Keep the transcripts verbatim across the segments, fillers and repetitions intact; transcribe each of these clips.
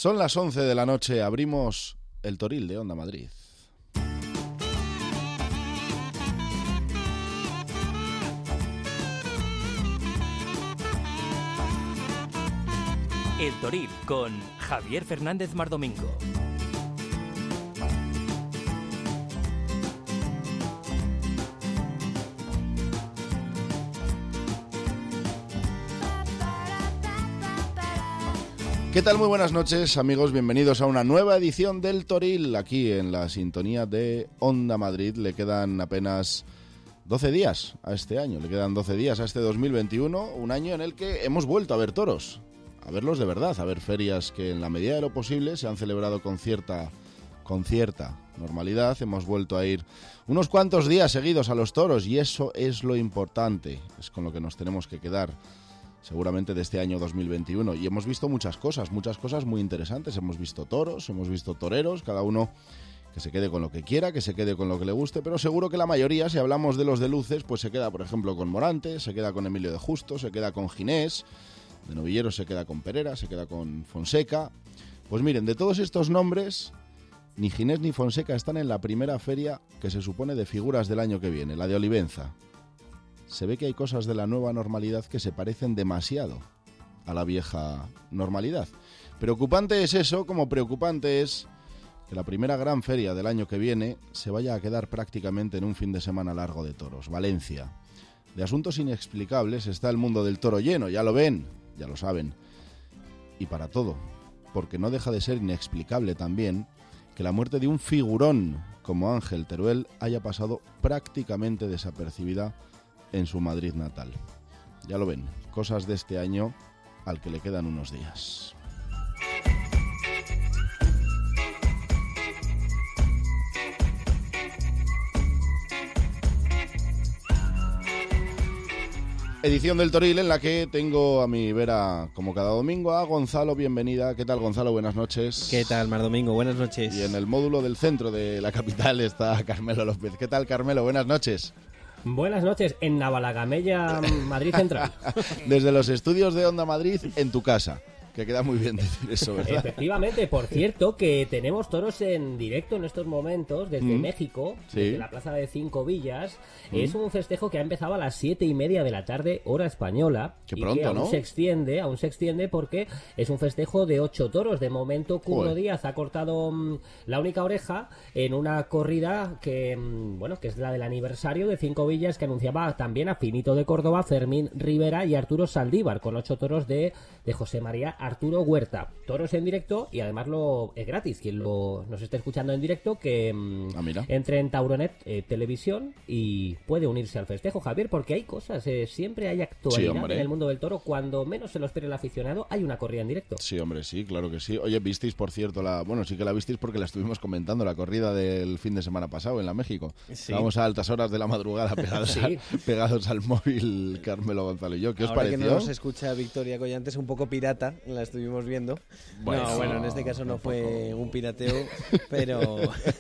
Son las once de la noche, abrimos el Toril de Onda Madrid. El Toril con Javier Fernández Mardomingo. ¿Qué tal? Muy buenas noches, amigos. Bienvenidos a una nueva edición del Toril, aquí en la sintonía de Onda Madrid. Le quedan apenas doce días a este año, le quedan doce días a este dos mil veintiuno, un año en el que hemos vuelto a ver toros, a verlos de verdad, a ver ferias que en la medida de lo posible se han celebrado con cierta, con cierta normalidad. Hemos vuelto a ir unos cuantos días seguidos a los toros y eso es lo importante, es con lo que nos tenemos que quedar seguramente de este año dos mil veintiuno. Y hemos visto muchas cosas, muchas cosas muy interesantes. Hemos visto toros, hemos visto toreros, cada uno que se quede con lo que quiera, que se quede con lo que le guste, pero seguro que la mayoría, si hablamos de los de luces, pues se queda, por ejemplo, con Morante, se queda con Emilio de Justo, se queda con Ginés, de novilleros se queda con Perera, se queda con Fonseca. Pues miren, de todos estos nombres, ni Ginés ni Fonseca están en la primera feria que se supone de figuras del año que viene, la de Olivenza. Se ve que hay cosas de la nueva normalidad que se parecen demasiado a la vieja normalidad. Preocupante es eso, como preocupante es que la primera gran feria del año que viene se vaya a quedar prácticamente en un fin de semana largo de toros, Valencia. De asuntos inexplicables está el mundo del toro lleno, ya lo ven, ya lo saben. Y para todo, porque no deja de ser inexplicable también que la muerte de un figurón como Ángel Teruel haya pasado prácticamente desapercibida en su Madrid natal. Ya lo ven, cosas de este año al que le quedan unos días. Edición del Toril en la que tengo a mi vera, como cada domingo, a Gonzalo. Bienvenida. ¿Qué tal, Gonzalo? Buenas noches. ¿Qué tal, Mardomingo? Buenas noches. Y en el módulo del centro de la capital está Carmelo López. ¿Qué tal, Carmelo? Buenas noches. Buenas noches, en Navalagamella, Madrid Central. Desde los estudios de Onda Madrid, en tu casa. Que queda muy bien decir eso, ¿verdad? Efectivamente, por cierto, que tenemos toros en directo en estos momentos desde mm. México, sí. Desde la plaza de Cinco Villas. Mm. Es un festejo que ha empezado a las siete y media de la tarde, hora española. Qué y pronto, que aún ¿no? se extiende, aún se extiende porque es un festejo de ocho toros. De momento, Curro Díaz ha cortado mmm, la única oreja en una corrida que, mmm, bueno, que es la del aniversario de Cinco Villas, que anunciaba también a Finito de Córdoba, Fermín Rivera y Arturo Saldívar, con ocho toros de, de José María Arturo Huerta. Toros en directo y además lo es gratis. Quien lo nos esté escuchando en directo, que ah, mira. entre en Tauronet eh, Televisión y puede unirse al festejo, Javier, porque hay cosas, eh, siempre hay actualidad sí, en el mundo del toro. Cuando menos se lo espere el aficionado, hay una corrida en directo. Sí, hombre, sí, claro que sí. Oye, visteis, por cierto, la bueno, sí que la visteis porque la estuvimos comentando, la corrida del fin de semana pasado en la México. Sí. Vamos a altas horas de la madrugada pegados, sí. al, pegados al móvil, Carmelo Gonzalo y yo. ¿Qué os Ahora pareció? Que no nos escucha Victoria Collantes, un poco pirata, la estuvimos viendo. Bueno, no, bueno, en este caso no fue un pirateo, pero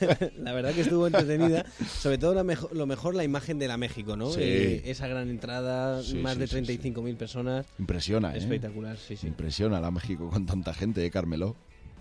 la verdad que estuvo entretenida. Sobre todo la mejo- lo mejor la imagen de la México, ¿no? Sí. Eh, esa gran entrada, sí, más sí, de sí, treinta y cinco mil sí. personas. Impresiona, ¿eh? Espectacular, sí, sí. Impresiona la México con tanta gente, ¿eh, Carmelo?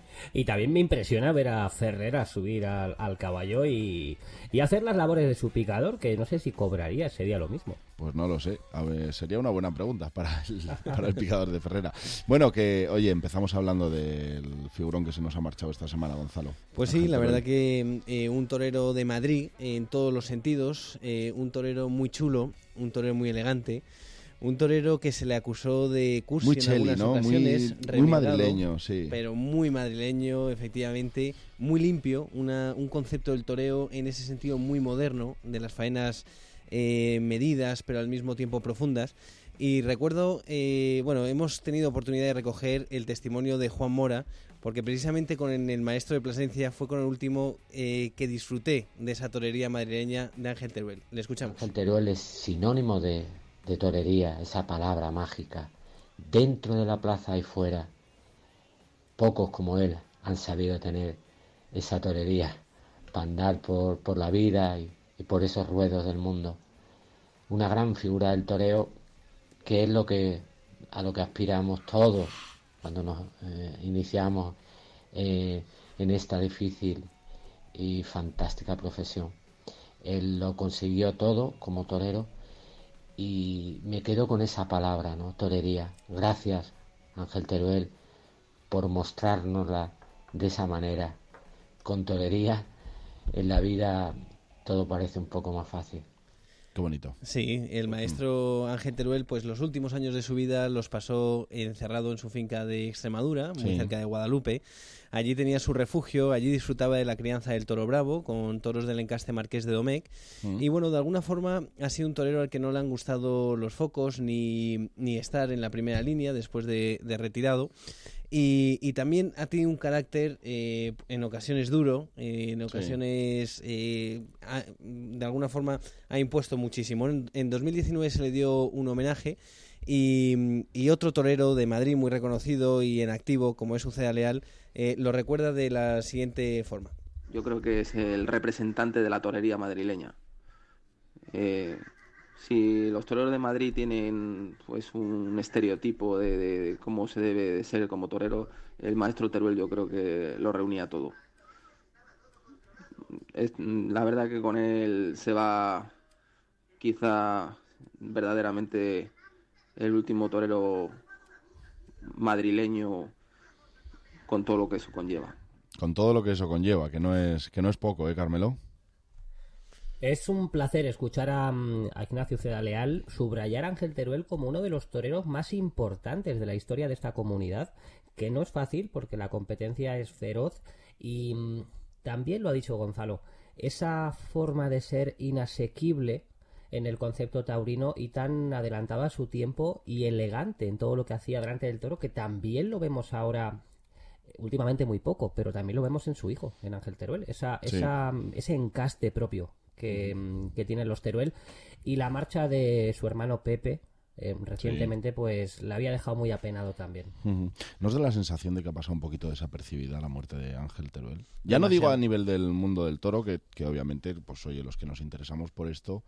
Y también me impresiona ver a Ferrera subir al, al caballo y, y hacer las labores de su picador, que no sé si cobraría, sería lo mismo. Pues no lo sé, a ver, sería una buena pregunta para el, para el picador de Ferrera. Bueno, que, oye, empezamos hablando del figurón que se nos ha marchado esta semana, Gonzalo. Pues sí, la verdad que eh, un torero de Madrid, eh, en todos los sentidos, eh, un torero muy chulo, un torero muy elegante. Un torero que se le acusó de cursi muy en cheli, algunas ¿no? ocasiones, muy, muy madrileño, sí. Pero muy madrileño, efectivamente, muy limpio, una, un concepto del toreo en ese sentido muy moderno, de las faenas eh, medidas, pero al mismo tiempo profundas. Y recuerdo, eh, bueno, hemos tenido oportunidad de recoger el testimonio de Juan Mora, porque precisamente con el maestro de Plasencia fue con el último eh, que disfruté de esa torería madrileña de Ángel Teruel. Le escuchamos. Ángel Teruel es sinónimo de... de torería, esa palabra mágica, dentro de la plaza y fuera. Pocos como él han sabido tener esa torería para andar por, por la vida y, y por esos ruedos del mundo. Una gran figura del toreo, que es lo que a lo que aspiramos todos cuando nos eh, iniciamos eh, en esta difícil y fantástica profesión. Él lo consiguió todo como torero y me quedo con esa palabra, ¿no? Torería. Gracias, Ángel Teruel, por mostrárnosla de esa manera. Con torería en la vida todo parece un poco más fácil. Qué bonito. Sí, el maestro Ángel Teruel, pues los últimos años de su vida los pasó encerrado en su finca de Extremadura, muy Sí. cerca de Guadalupe. Allí tenía su refugio, allí disfrutaba de la crianza del toro bravo, con toros del encaste Marqués de Domecq. Mm. Y bueno, de alguna forma ha sido un torero al que no le han gustado los focos ni, ni estar en la primera línea después de, de retirado. Y, y también ha tenido un carácter eh, en ocasiones duro, eh, en ocasiones sí. eh, ha, de alguna forma ha impuesto muchísimo. En, en dos mil diecinueve se le dio un homenaje y, y otro torero de Madrid muy reconocido y en activo, como es Uceda Leal, eh, lo recuerda de la siguiente forma. Yo creo que es el representante de la torería madrileña. Eh... Si los toreros de Madrid tienen pues un estereotipo de, de, de cómo se debe de ser como torero, el maestro Teruel yo creo que lo reunía todo. Es, la verdad que con él se va quizá verdaderamente el último torero madrileño con todo lo que eso conlleva. Con todo lo que eso conlleva, que no es, que no es poco, ¿eh, Carmelo? Es un placer escuchar a, a Ignacio Uceda Leal subrayar a Ángel Teruel como uno de los toreros más importantes de la historia de esta comunidad, que no es fácil porque la competencia es feroz y mmm, también lo ha dicho Gonzalo, esa forma de ser inasequible en el concepto taurino y tan adelantada a su tiempo y elegante en todo lo que hacía delante del toro, que también lo vemos ahora últimamente muy poco, pero también lo vemos en su hijo, en Ángel Teruel, esa, sí. esa, ese encaste propio Que, que tienen los Teruel, y la marcha de su hermano Pepe eh, recientemente sí. pues la había dejado muy apenado también. Uh-huh. ¿Nos da la sensación de que ha pasado un poquito desapercibida la muerte de Ángel Teruel? Ya no digo a nivel del mundo del toro, que, que obviamente pues oye, los que nos interesamos por esto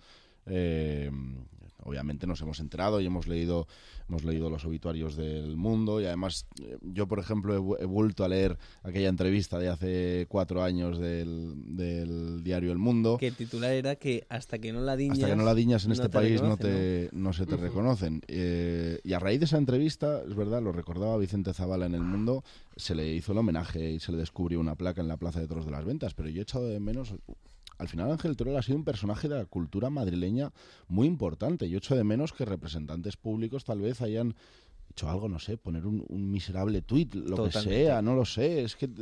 eh, obviamente nos hemos enterado y hemos leído hemos leído los obituarios del mundo, y además yo por ejemplo he, he vuelto a leer aquella entrevista de hace cuatro años del, del diario El Mundo, que el titular era que hasta que no la diñas hasta que no la diñas en no este país no te ¿no? no se te uh-huh. reconocen, eh, y a raíz de esa entrevista, es verdad, lo recordaba Vicente Zavala en El Mundo, se le hizo el homenaje y se le descubrió una placa en la Plaza de Toros de las Ventas, pero yo he echado de menos. Al final Ángel Teruel ha sido un personaje de la cultura madrileña muy importante. Yo echo de menos que representantes públicos tal vez hayan hecho algo, no sé, poner un, un miserable tuit, lo Totalmente. que sea, no lo sé. Es que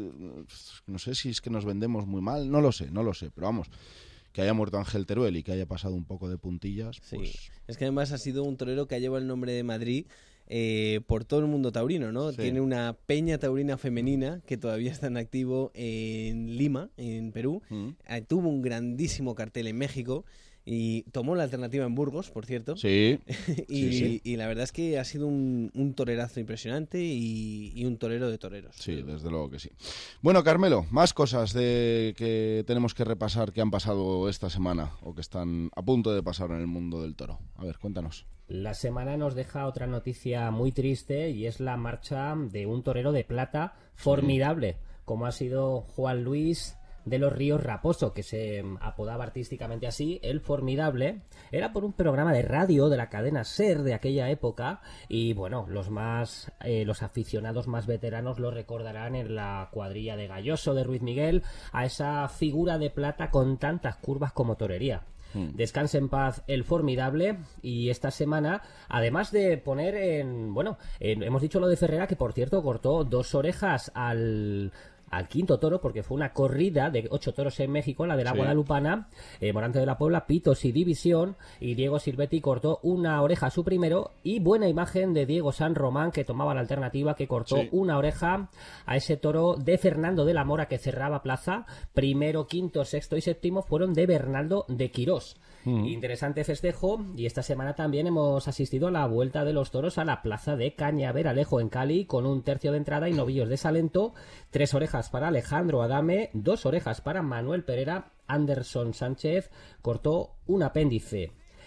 no sé si es que nos vendemos muy mal, no lo sé, no lo sé. Pero vamos, que haya muerto Ángel Teruel y que haya pasado un poco de puntillas, sí. pues... Es que además ha sido un torero que ha llevado el nombre de Madrid Eh, por todo el mundo taurino, ¿no? Sí. Tiene una peña taurina femenina que todavía está en activo en Lima, en Perú. Mm. Eh, tuvo un grandísimo cartel en México y tomó la alternativa en Burgos, por cierto. Sí. y, sí, sí. y la verdad es que ha sido un, un torerazo impresionante y, y un torero de toreros. Sí, pero... desde luego que sí. Bueno, Carmelo, más cosas de que tenemos que repasar que han pasado esta semana o que están a punto de pasar en el mundo del toro. A ver, cuéntanos. La semana nos deja otra noticia muy triste y es la marcha de un torero de plata formidable, sí. como ha sido Juan Luis de los Ríos Raposo, que se apodaba artísticamente así, el Formidable. Era por un programa de radio de la cadena SER de aquella época y bueno, los más eh, los aficionados más veteranos lo recordarán en la cuadrilla de Galloso de Ruiz Miguel, a esa figura de plata con tantas curvas como torería. Descanse en paz el Formidable. Y esta semana, además de poner en, bueno, en, hemos dicho lo de Ferrera, que por cierto cortó dos orejas al al quinto toro, porque fue una corrida de ocho toros en México, la de la sí. Guadalupana, eh, Morante de la Puebla, Pitos y División, y Diego Silvetti cortó una oreja a su primero, y buena imagen de Diego San Román, que tomaba la alternativa, que cortó sí. una oreja a ese toro de Fernando de la Mora, que cerraba plaza. Primero, quinto, sexto y séptimo fueron de Bernaldo de Quirós. Mm. Interesante festejo, y esta semana también hemos asistido a la vuelta de los toros a la plaza de Cañaveralejo en Cali, con un tercio de entrada y novillos de Salento, tres orejas para Alejandro Adame, dos orejas para Manuel Pereira. Anderson Sánchez cortó un apéndice.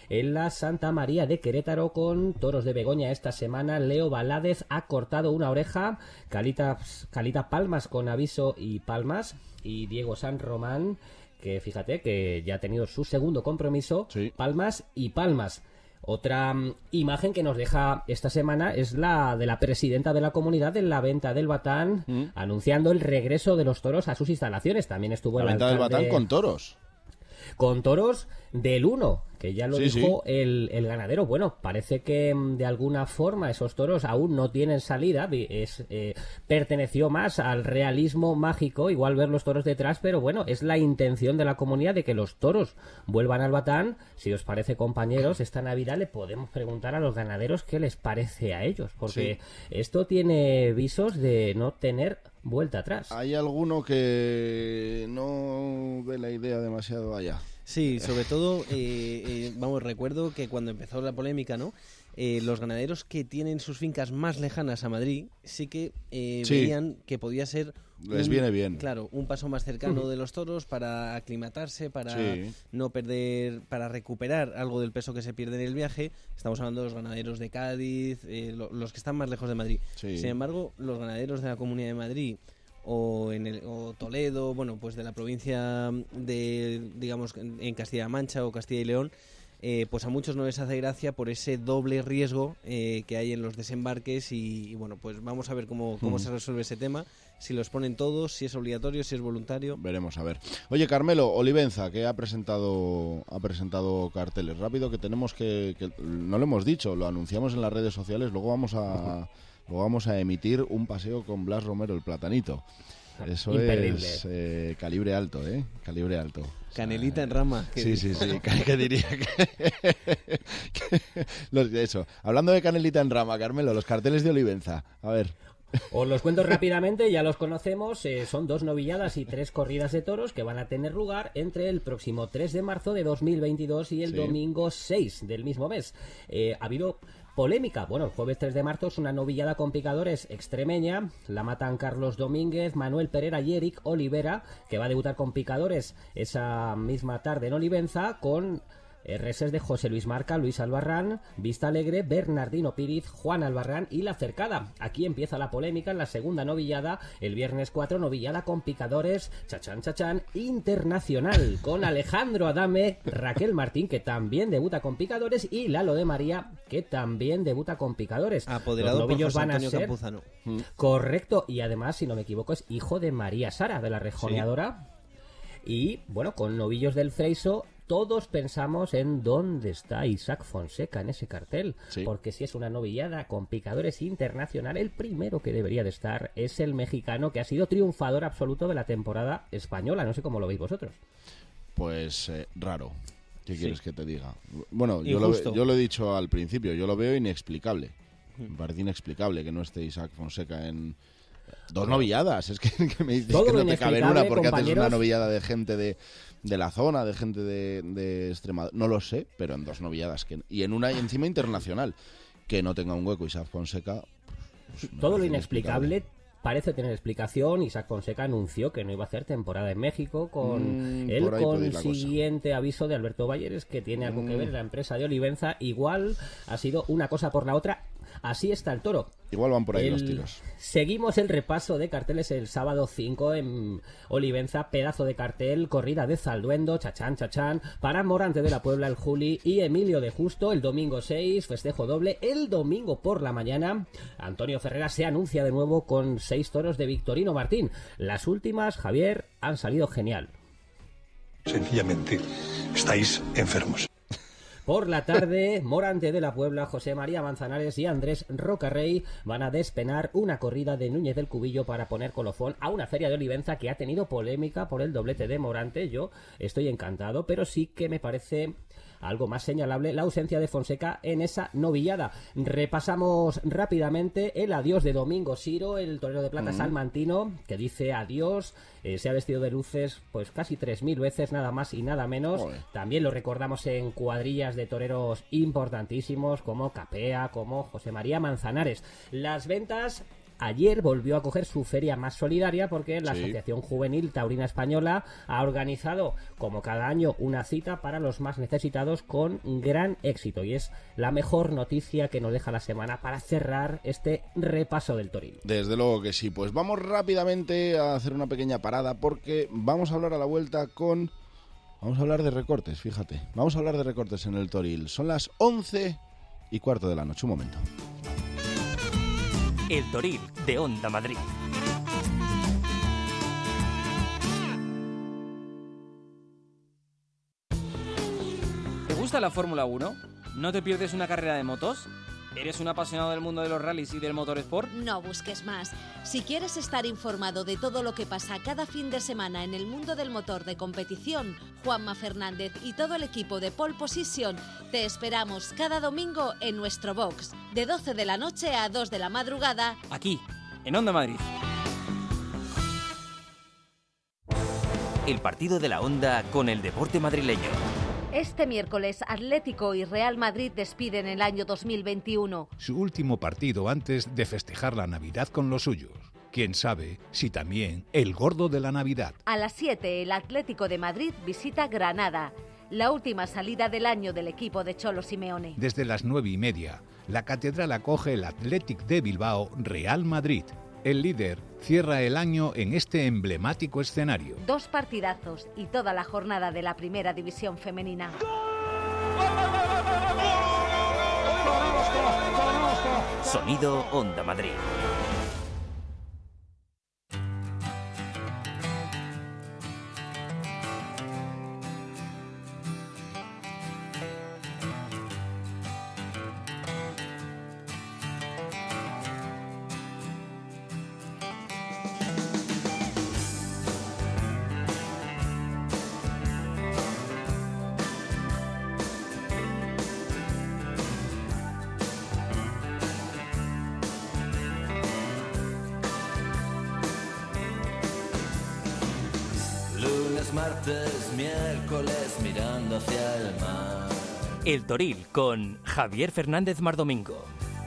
en la Santa María de Querétaro con toros de Begoña esta semana. Leo Valadez ha cortado una oreja, Calita, Calita Palmas con aviso y palmas, y Diego San Román, que fíjate que ya ha tenido su segundo compromiso, sí. palmas y palmas. Otra um, imagen que nos deja esta semana es la de la presidenta de la comunidad en la venta del Batán, ¿Mm? anunciando el regreso de los toros a sus instalaciones. También estuvo la el venta alcalde... del Batán con toros. Con toros del uno, que ya lo sí, dijo sí. El, el ganadero. Bueno, parece que de alguna forma esos toros aún no tienen salida. Es, eh, perteneció más al realismo mágico, igual ver los toros detrás, pero bueno, es la intención de la comunidad de que los toros vuelvan al Batán. Si os parece, compañeros, esta Navidad le podemos preguntar a los ganaderos qué les parece a ellos, porque sí. esto tiene visos de no tener vuelta atrás. Hay alguno que no ve la idea demasiado allá. Sí, sobre todo, eh, eh, vamos, recuerdo que cuando empezó la polémica, ¿no? Eh, los ganaderos que tienen sus fincas más lejanas a Madrid sí que eh, sí. veían que podía ser... Les un, viene bien. Claro, un paso más cercano de los toros para aclimatarse, para sí. no perder, para recuperar algo del peso que se pierde en el viaje. Estamos hablando de los ganaderos de Cádiz, eh, lo, los que están más lejos de Madrid. Sí. Sin embargo, los ganaderos de la Comunidad de Madrid o en el, o Toledo, bueno, pues de la provincia de, digamos, en Castilla-La Mancha o Castilla y León, eh, pues a muchos no les hace gracia por ese doble riesgo eh, que hay en los desembarques y, y bueno, pues vamos a ver cómo, cómo mm. se resuelve ese tema, si los ponen todos, si es obligatorio, si es voluntario. Veremos, a ver. Oye, Carmelo, Olivenza, que ha presentado ha presentado carteles. Rápido, que tenemos que, que no lo hemos dicho, lo anunciamos en las redes sociales, luego vamos a... Luego vamos a emitir un paseo con Blas Romero, el platanito. Eso es eh, calibre alto, ¿eh? Calibre alto. O sea, canelita en rama. Sí, sí, sí. ¿Qué diría? Que, que, eso. Hablando de canelita en rama, Carmelo, los carteles de Olivenza. A ver. Os los cuento rápidamente, ya los conocemos. Eh, son dos novilladas y tres corridas de toros que van a tener lugar entre el próximo tres de marzo de dos mil veintidós y el sí. domingo seis del mismo mes. Eh, ha habido... polémica. Bueno, el jueves tres de marzo es una novillada con picadores extremeña. La matan Carlos Domínguez, Manuel Pereira y Eric Olivera, que va a debutar con picadores esa misma tarde en Olivenza, con reses de José Luis Marca, Luis Albarrán, Vista Alegre, Bernardino Píriz, Juan Albarrán y La Cercada. Aquí empieza la polémica en la segunda novillada, el viernes cuatro, novillada con picadores, chachán, chachán, internacional, con Alejandro Adame, Raquel Martín, que también debuta con picadores, y Lalo de María, que también debuta con picadores. Apoderado Los novillos por José Antonio van a ser, Campuzano. Correcto, y además, si no me equivoco, es hijo de María Sara, de la rejoneadora. Sí. Y, bueno, con novillos del Freiso, todos pensamos en dónde está Isaac Fonseca en ese cartel, sí. porque si es una novillada con picadores internacional, el primero que debería de estar es el mexicano, que ha sido triunfador absoluto de la temporada española. No sé cómo lo veis vosotros. Pues eh, raro. ¿Qué sí. quieres que te diga? Bueno, yo lo, yo lo he dicho al principio, yo lo veo inexplicable. Me parece inexplicable que no esté Isaac Fonseca en... Dos novilladas, es que, que me dices Todo que no te cabe en una porque compañeros... haces una novillada de gente de, de la zona, de gente de, de Extremadura, no lo sé, pero en dos novilladas que, y en una y encima internacional, que no tenga un hueco Isaac Fonseca. Pues, Todo lo inexplicable parece tener explicación. Isaac Fonseca anunció que no iba a hacer temporada en México con mm, el consiguiente aviso de Alberto Balleres, que tiene algo mm. que ver en la empresa de Olivenza. Igual ha sido una cosa por la otra. Así está el toro. Igual van por ahí el... los tiros. Seguimos el repaso de carteles el sábado cinco en Olivenza. Pedazo de cartel, corrida de Zalduendo, chachán, chachán, para Morante de la Puebla el Juli y Emilio de Justo el domingo seis, festejo doble. El domingo por la mañana, Antonio Ferrera se anuncia de nuevo con seis toros de Victorino Martín. Las últimas, Javier, han salido genial. Sencillamente, estáis enfermos. Por la tarde, Morante de la Puebla, José María Manzanares y Andrés Rocarrey van a despenar una corrida de Núñez del Cubillo para poner colofón a una feria de Olivenza que ha tenido polémica por el doblete de Morante. Yo estoy encantado, pero sí que me parece algo más señalable la ausencia de Fonseca en esa novillada. Repasamos rápidamente el adiós de Domingo Siro, el torero de plata mm. salmantino, que dice adiós. Eh, se ha vestido de luces pues casi tres mil veces, nada más y nada menos. Joder. También lo recordamos en cuadrillas de toreros importantísimos como Capea, como José María Manzanares. Las ventas ayer volvió a coger su feria más solidaria porque la Sí. Asociación Juvenil Taurina Española ha organizado, como cada año, una cita para los más necesitados con gran éxito. Y es la mejor noticia que nos deja la semana para cerrar este repaso del Toril. Desde luego que sí. Pues vamos rápidamente a hacer una pequeña parada porque vamos a hablar a la vuelta con... Vamos a hablar de recortes, fíjate. Vamos a hablar de recortes en el Toril. Son las once y cuarto de la noche. Un momento. El Toril de Onda Madrid. ¿Te gusta la Fórmula uno? ¿No te pierdes una carrera de motos? ¿Eres un apasionado del mundo de los rallies y del motorsport? No busques más. Si quieres estar informado de todo lo que pasa cada fin de semana en el mundo del motor de competición, Juanma Fernández y todo el equipo de Pole Position te esperamos cada domingo en nuestro box, de doce de la noche a dos de la madrugada, Aquí, en Onda Madrid. El partido de la Onda con el deporte madrileño. Este miércoles, Atlético y Real Madrid despiden el año dos mil veintiuno. Su último partido antes de festejar la Navidad con los suyos. Quién sabe si también el gordo de la Navidad. A las siete, el Atlético de Madrid visita Granada, la última salida del año del equipo de Cholo Simeone. Desde las nueve y media, la catedral acoge el Athletic de Bilbao Real Madrid. El líder cierra el año en este emblemático escenario. Dos partidazos y toda la jornada de la primera división femenina. Sonido Onda Madrid. Martes, miércoles, mirando hacia el mar. El Toril con Javier Fernández Mardomingo.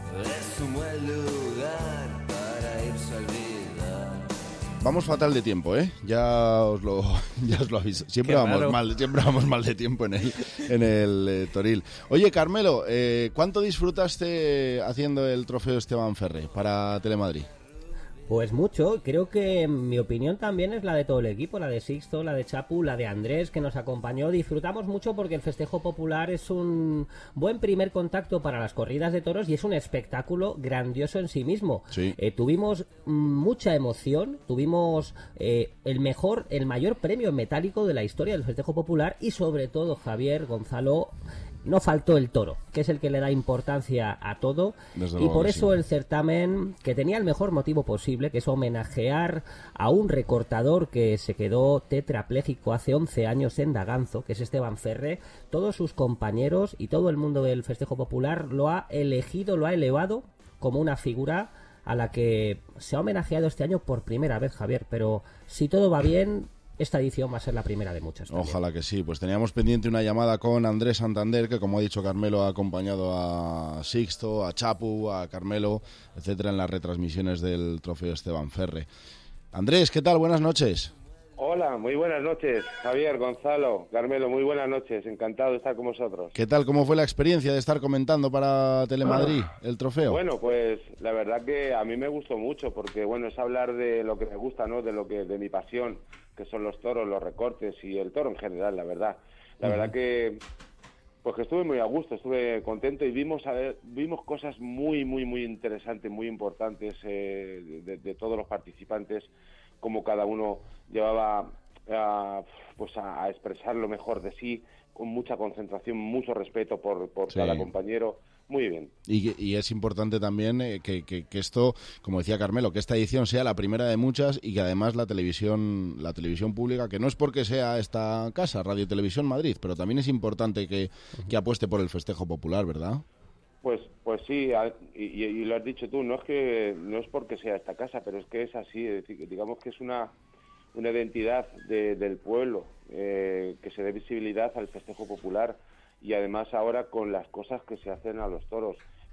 Es un buen lugar para irse a olvidar. Vamos fatal de tiempo, ¿eh? Ya os lo, ya os lo aviso. Siempre Qué vamos raro. mal, siempre vamos mal de tiempo en el, en el eh, Toril. Oye, Carmelo, eh, ¿cuánto disfrutaste haciendo el trofeo Esteban Ferre para Telemadrid? Pues mucho, creo que mi opinión también es la de todo el equipo, la de Sixto, la de Chapu, la de Andrés, que nos acompañó. Disfrutamos mucho porque el festejo popular es un buen primer contacto para las corridas de toros y es un espectáculo grandioso en sí mismo. Sí. Eh, tuvimos mm, mucha emoción, tuvimos eh, el mejor, el mayor premio metálico de la historia del festejo popular y sobre todo, Javier, Gonzalo, no faltó el toro, que es el que le da importancia a todo. Desde Y luego por que eso sí. el certamen, que tenía el mejor motivo posible, que es homenajear a un recortador que se quedó tetrapléjico hace once años en Daganzo, que es Esteban Ferre, todos sus compañeros y todo el mundo del festejo popular lo ha elegido, lo ha elevado como una figura a la que se ha homenajeado este año por primera vez, Javier. Pero si todo va bien, esta edición va a ser la primera de muchas. también. Ojalá que sí. Pues teníamos pendiente una llamada con Andrés Santander, que como ha dicho Carmelo, ha acompañado a Sixto, a Chapu, a Carmelo, etcétera, en las retransmisiones del trofeo Esteban Ferre. Andrés, ¿qué tal? Buenas noches. Hola, muy buenas noches, Javier, Gonzalo, Carmelo, muy buenas noches, encantado de estar con vosotros. ¿Qué tal? ¿Cómo fue la experiencia de estar comentando para Telemadrid el trofeo? Bueno, pues la verdad que a mí me gustó mucho porque, bueno, es hablar de lo que me gusta, ¿no? De lo que, de mi pasión, que son los toros, los recortes y el toro en general, la verdad. La verdad que, pues que estuve muy a gusto, estuve contento y vimos a ver, vimos cosas muy, muy, muy interesantes, muy importantes eh, de, de todos los participantes, como cada uno llevaba a, pues a, a expresar lo mejor de sí, con mucha concentración, mucho respeto por, por Sí. cada compañero. Muy bien. Y, y es importante también eh, que, que, que esto, como decía Carmelo, que esta edición sea la primera de muchas y que además la televisión la televisión pública, que no es porque sea esta casa, Radio Televisión Madrid, pero también es importante que, que apueste por el festejo popular, ¿verdad? Pues pues sí, a- y, y- y lo has dicho tú, no es que no es porque sea esta casa, pero es que es así, es decir, que digamos que es una, una identidad de- del pueblo, eh, que se dé visibilidad al festejo popular y además ahora con las cosas que se hacen a los toros.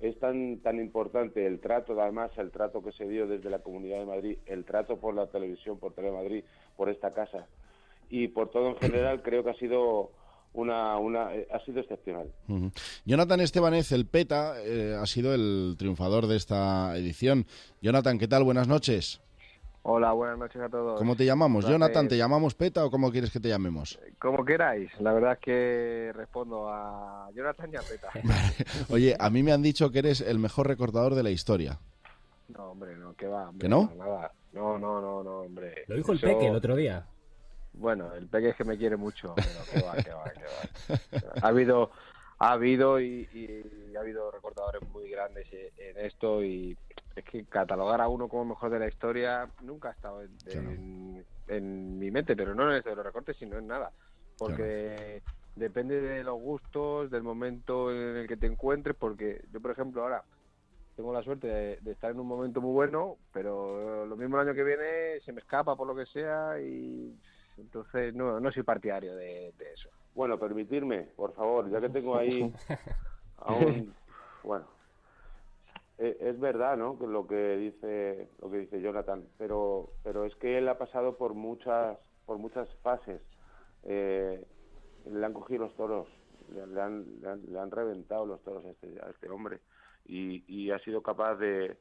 es tan tan importante el trato, además el trato que se dio desde la Comunidad de Madrid, el trato por la televisión, por Telemadrid, por esta casa y por todo en general, creo que ha sido una una eh, ha sido excepcional. Uh-huh. Jonathan Estebanez, el PETA, eh, ha sido el triunfador de esta edición. Jonathan, ¿qué tal? Buenas noches. Hola, buenas noches a todos. ¿Cómo te llamamos? Placer. Jonathan, ¿te llamamos PETA o cómo quieres que te llamemos? Como queráis. La verdad es que respondo a Jonathan y a PETA. Oye, a mí me han dicho que eres el mejor recortador de la historia. No, hombre, no, que va. Hombre, ¿Que no? Nada. No, no, no, no, hombre. Lo dijo el Eso... Peque el otro día. Bueno, el Peque es que me quiere mucho. Pero que va, que va, que va. Ha habido, ha habido y, y ha habido recortadores muy grandes en esto y es que catalogar a uno como mejor de la historia nunca ha estado en, claro. en, en mi mente, pero no en esto de los recortes, sino en nada. Porque claro. depende de los gustos, del momento en el que te encuentres, porque yo, por ejemplo, ahora tengo la suerte de, de estar en un momento muy bueno, pero lo mismo el año que viene se me escapa por lo que sea y entonces no, no soy partidario de, de eso. Bueno, permitirme, por favor, ya que tengo ahí a un... Bueno, es, es verdad, ¿no?, que lo que dice lo que dice Jonathan, pero pero es que él ha pasado por muchas por muchas fases. Eh, le han cogido los toros, le, le, han, le, han, le han reventado los toros a este, a este hombre y, y ha sido capaz de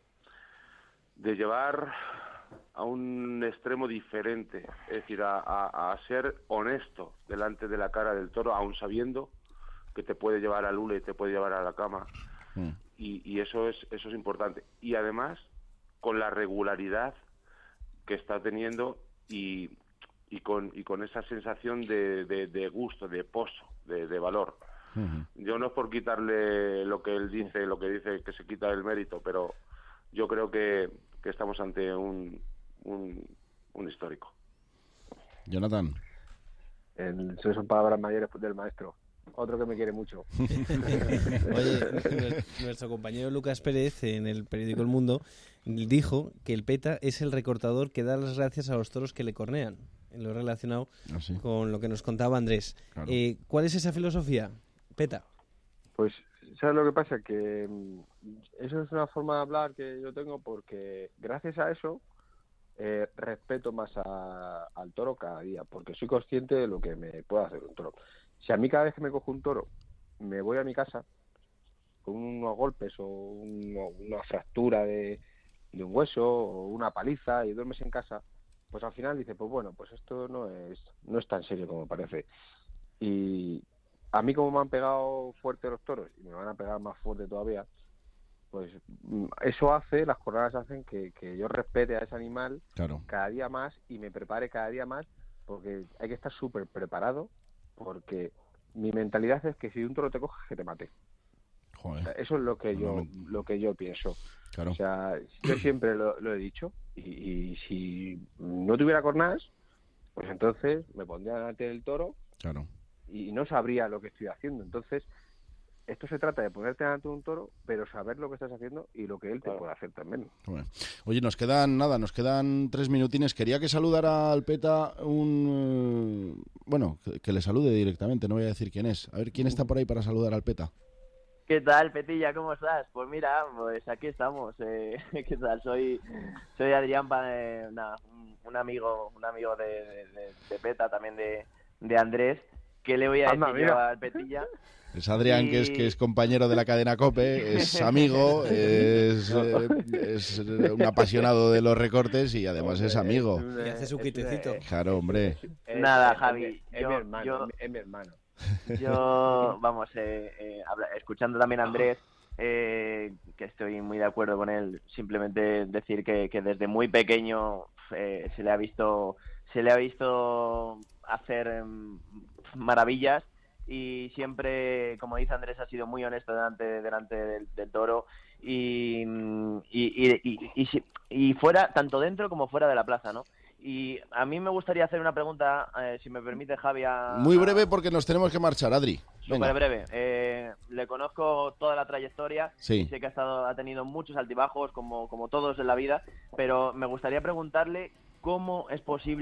de llevar a un extremo diferente, es decir, a, a, a ser honesto delante de la cara del toro, aun sabiendo que te puede llevar al hule y te puede llevar a la cama. Mm. Y, y eso es eso es importante. Y además, con la regularidad que está teniendo y, y, con, y con esa sensación de, de, de gusto, de pozo, de, de valor. Uh-huh. Yo no es por quitarle lo que él dice, lo que dice que se quita el mérito, pero yo creo que, que estamos ante un, un, un histórico. Jonathan. El, son palabras mayores del maestro. Otro que me quiere mucho. Oye, nuestro compañero Lucas Pérez en el periódico El Mundo dijo que el PETA es el recortador que da las gracias a los toros que le cornean, en lo relacionado ¿Ah, sí? con lo que nos contaba Andrés. Claro. Eh, ¿Cuál es esa filosofía, PETA? Pues, ¿sabes lo que pasa? Que eso es una forma de hablar que yo tengo porque gracias a eso eh, respeto más a, al toro cada día, porque soy consciente de lo que me puede hacer un toro. Si a mí cada vez que me cojo un toro me voy a mi casa con unos golpes o un, una fractura de, de un hueso o una paliza y duermes en casa, pues al final dices, pues bueno, pues esto no es no es tan serio como parece. Y a mí como me han pegado fuerte los toros y me van a pegar más fuerte todavía, pues eso hace, las jornadas hacen que, que yo respete a ese animal claro. cada día más y me prepare cada día más, porque hay que estar súper preparado. Porque mi mentalidad es que si un toro te coge, que te mate. Joder. O sea, eso es lo que yo no, no. lo que yo pienso. Claro. O sea, yo siempre lo, lo he dicho y, y si no tuviera cornadas, pues entonces me pondría delante del toro claro. y no sabría lo que estoy haciendo. Entonces, esto se trata de ponerte delante de un toro, pero saber lo que estás haciendo y lo que él te claro. puede hacer también. Bueno. Oye, nos quedan nada, nos quedan tres minutines. Quería que saludara al PETA un... Bueno, que, que le salude directamente, no voy a decir quién es. A ver, ¿quién está por ahí para saludar al PETA? ¿Qué tal, Petilla? ¿Cómo estás? Pues mira, pues aquí estamos. Eh, ¿Qué tal? Soy soy Adrián, eh, una, un, un amigo un amigo de, de, de, de PETA, también de, de Andrés. ¿Qué le voy a Anda, decir yo al Petilla? Es Adrián, y... que es que es compañero de la cadena COPE, es amigo, es, eh, es un apasionado de los recortes y además es amigo. Y hace su quitecito. Claro, hombre. Nada, Javi. Es, yo, mi hermano, yo, es mi hermano. Yo, vamos, eh, eh, habla, escuchando también a Andrés, eh, que estoy muy de acuerdo con él, simplemente decir que, que desde muy pequeño eh, se le ha visto, se le ha visto hacer eh, maravillas. Y siempre, como dice Andrés, ha sido muy honesto delante delante del, del toro y y, y, y, y, y fuera, tanto dentro como fuera de la plaza, ¿no? Y a mí me gustaría hacer una pregunta, eh, si me permite, Javi. A, muy breve porque nos tenemos que marchar, Adri. Súper breve. Eh, le conozco toda la trayectoria, sí. y sé que ha, estado, ha tenido muchos altibajos, como, como todos en la vida, pero me gustaría preguntarle cómo es posible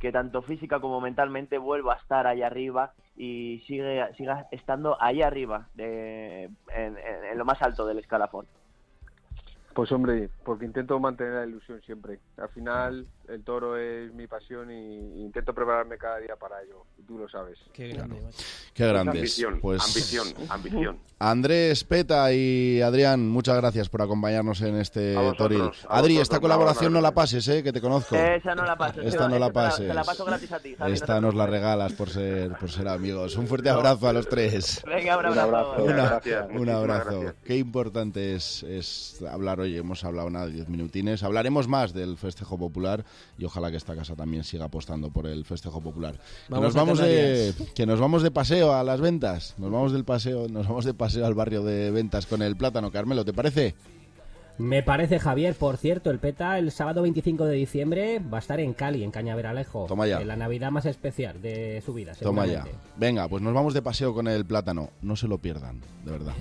que tanto física como mentalmente vuelva a estar ahí arriba y sigue, siga estando ahí arriba, de, en, en, en lo más alto del escalafón. Pues hombre, porque intento mantener la ilusión siempre. Al final el toro es mi pasión y intento prepararme cada día para ello. Y tú lo sabes. Qué grande. Claro. Qué grandes. Ambición, pues, ambición, ambición. Andrés, Peta y Adrián, muchas gracias por acompañarnos en este A vosotros, Toril. a Adri, vosotros, esta colaboración no, no la pases, eh, que te conozco. Esa no la pases. Esta no la esta te pases. Te la paso gratis a ti, Javi, Esta no nos la regalas por ser, por ser amigos. Un fuerte abrazo a los tres. Venga, un abrazo. Un abrazo. Una- Gracias, un muchísimas abrazo. gracias. Qué importante es, es hablar hoy. Hemos hablado nada, diez minutines. Hablaremos más del festejo popular y ojalá que esta casa también siga apostando por el festejo popular. Que Vamos nos a vamos de, Canarias. que nos vamos de paseo a las ventas. Nos vamos del paseo, nos vamos de paseo al barrio de ventas con el plátano. Carmelo, ¿te parece? Me parece, Javier. Por cierto, el PETA el sábado veinticinco de diciembre va a estar en Cali, en Cañaveralejo. Toma ya. En la Navidad más especial de su vida, Toma ya. seguramente. Venga, pues nos vamos de paseo con el plátano. No se lo pierdan, de verdad.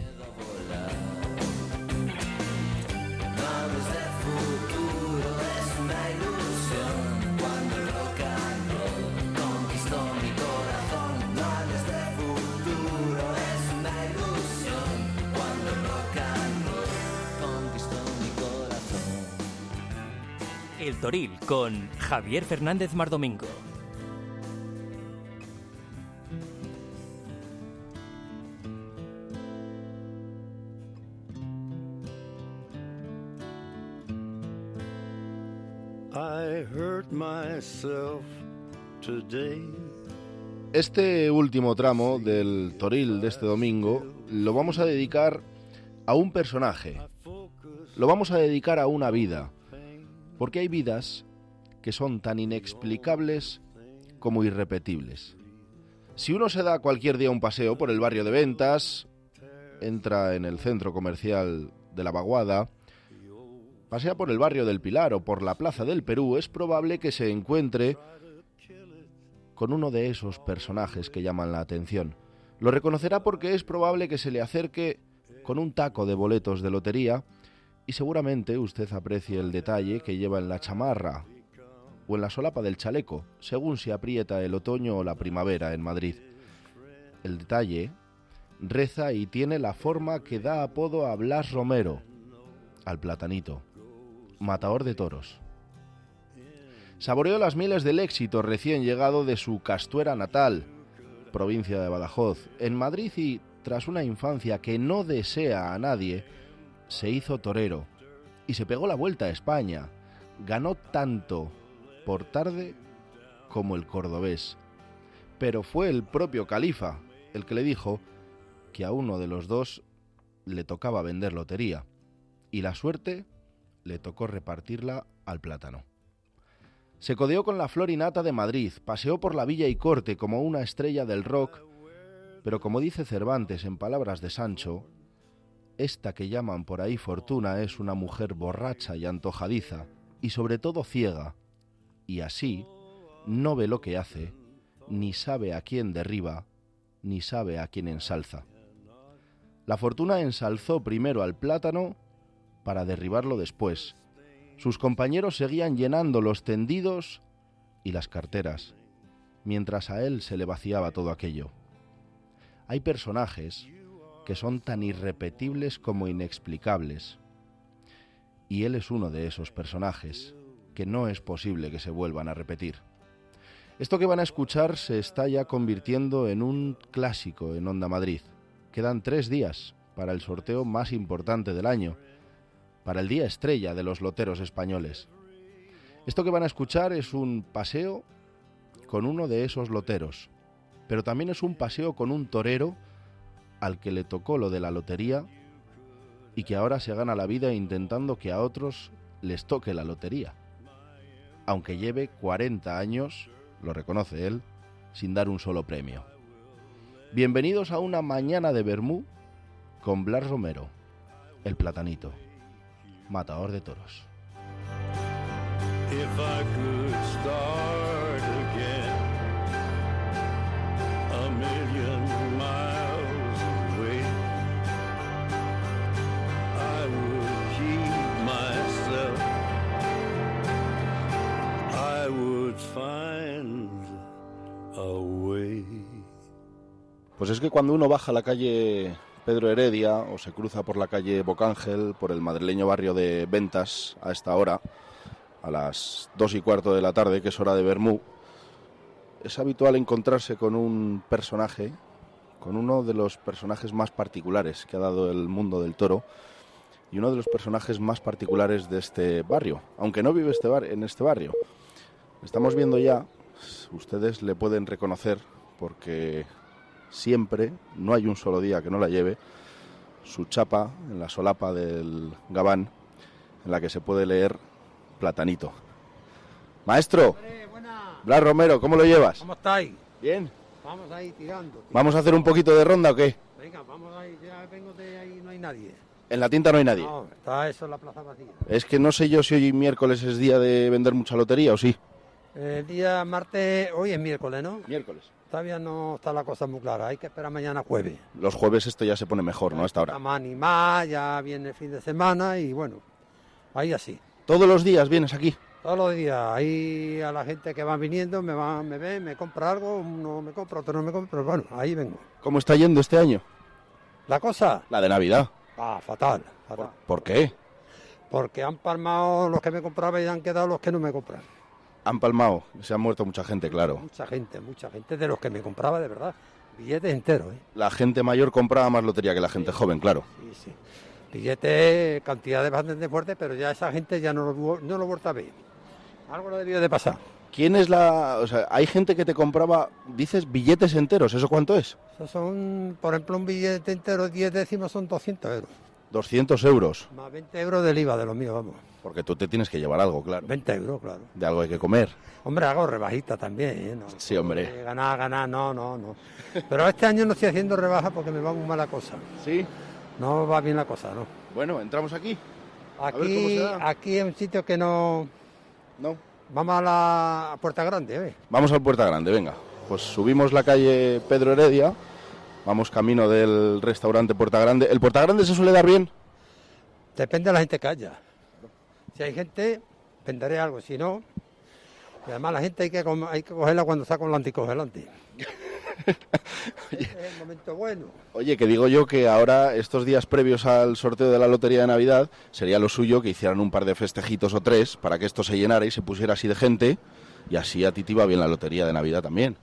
El Toril con Javier Fernández Mardomingo. I hurt myself today. Este último tramo del Toril de este domingo lo vamos a dedicar a un personaje. Lo vamos a dedicar a una vida. Porque hay vidas que son tan inexplicables como irrepetibles. Si uno se da cualquier día un paseo por el barrio de Ventas, entra en el centro comercial de La Vaguada, pasea por el barrio del Pilar o por la Plaza del Perú, es probable que se encuentre con uno de esos personajes que llaman la atención. Lo reconocerá porque es probable que se le acerque con un taco de boletos de lotería y seguramente usted aprecie el detalle que lleva en la chamarra o en la solapa del chaleco, según se aprieta el otoño o la primavera en Madrid. El detalle reza y tiene la forma que da apodo a Blas Romero, al platanito, matador de toros. Saboreó las mieles del éxito recién llegado de su Castuera natal, provincia de Badajoz, en Madrid, y tras una infancia que no desea a nadie, se hizo torero y se pegó la vuelta a España. Ganó tanto por tarde como el cordobés. Pero fue el propio califa el que le dijo que a uno de los dos le tocaba vender lotería y la suerte le tocó repartirla al plátano. Se codeó con la florinata de Madrid, paseó por la villa y corte como una estrella del rock, pero como dice Cervantes en palabras de Sancho, esta que llaman por ahí fortuna es una mujer borracha y antojadiza, y sobre todo ciega, y así no ve lo que hace, ni sabe a quién derriba, ni sabe a quién ensalza. La fortuna ensalzó primero al plátano para derribarlo después. Sus compañeros seguían llenando los tendidos y las carteras, mientras a él se le vaciaba todo aquello. Hay personajes que son tan irrepetibles como inexplicables, y él es uno de esos personajes que no es posible que se vuelvan a repetir. Esto que van a escuchar se está ya convirtiendo en un clásico en Onda Madrid. Quedan tres días para el sorteo más importante del año, para el día estrella de los loteros españoles. Esto que van a escuchar es un paseo con uno de esos loteros, pero también es un paseo con un torero al que le tocó lo de la lotería y que ahora se gana la vida intentando que a otros les toque la lotería, aunque lleve cuarenta años, lo reconoce él, sin dar un solo premio. Bienvenidos a una mañana de vermú con Blas Romero, el platanito, matador de toros. If I could start again, a million miles away, I would keep myself, I would find find a way. Pues es que cuando uno baja la calle Pedro Heredia o se cruza por la calle Bocángel, por el madrileño barrio de Ventas a esta hora, a las dos y cuarto de la tarde, que es hora de vermú, es habitual encontrarse con un personaje, con uno de los personajes más particulares que ha dado el mundo del toro y uno de los personajes más particulares de este barrio, aunque no vive este bar- en este barrio. Estamos viendo ya, ustedes le pueden reconocer porque siempre, no hay un solo día que no la lleve, su chapa en la solapa del gabán, en la que se puede leer Platanito. Maestro, Blas Romero, ¿cómo lo llevas? ¿Cómo estáis? Bien. Vamos ahí tirando. Tío. ¿Vamos a hacer un poquito de ronda o qué? Venga, vamos ahí, ya vengo de ahí, no hay nadie. En la tinta no hay nadie. No, está eso en la plaza vacía. Es que no sé yo si hoy miércoles es día de vender mucha lotería o sí. El día martes, hoy es miércoles, ¿no? Miércoles. Todavía no está la cosa muy clara, hay que esperar mañana jueves. Los jueves esto ya se pone mejor, ¿no? A esta hora. Más ni más, ya viene el fin de semana y bueno, ahí así. ¿Todos los días vienes aquí? Todos los días, ahí a la gente que va viniendo, me va, me ve, me compra algo, uno me compra, otro no me compra, pero bueno, ahí vengo. ¿Cómo está yendo este año? ¿La cosa? La de Navidad. Ah, fatal, fatal. ¿Por, ¿por qué? Porque han palmado los que me compraban y han quedado los que no me compran. Han palmado, se han muerto mucha gente, claro. Mucha gente, mucha gente de los que me compraba de verdad, billetes enteros, ¿eh? La gente mayor compraba más lotería que la gente joven, claro. Sí, sí. Billetes, cantidades bastante fuertes, pero ya esa gente ya no lo, no lo vuelta a ver. Algo lo debió de pasar. ¿Quién es la...? O sea, hay gente que te compraba, dices, billetes enteros, ¿eso cuánto es? Eso son, por ejemplo, un billete entero, diez décimos son doscientos euros. doscientos euros. Más veinte euros del I V A de los míos, vamos. Porque tú te tienes que llevar algo, claro. veinte euros, claro. De algo hay que comer. Hombre, hago rebajita también, ¿eh? No, sí, hombre. Eh, ganar, ganar, no, no, no. Pero este año no estoy haciendo rebaja porque me va muy mala cosa. ¿Sí? No va bien la cosa, ¿no? Bueno, entramos aquí. Aquí, aquí es un sitio que no... No. Vamos a la Puerta Grande, ¿eh? Vamos al Puerta Grande, venga. Pues subimos la calle Pedro Heredia, vamos camino del restaurante Puerta Grande. ¿El Puerta Grande se suele dar bien? Depende de la gente que haya. Si hay gente, venderé algo, si no... Y además la gente hay que, hay que cogerla cuando está con el anticongelante. Este es el momento bueno. Oye, que digo yo que ahora, estos días previos al sorteo de la Lotería de Navidad, sería lo suyo que hicieran un par de festejitos o tres para que esto se llenara y se pusiera así de gente, y así a ti te iba bien la Lotería de Navidad también.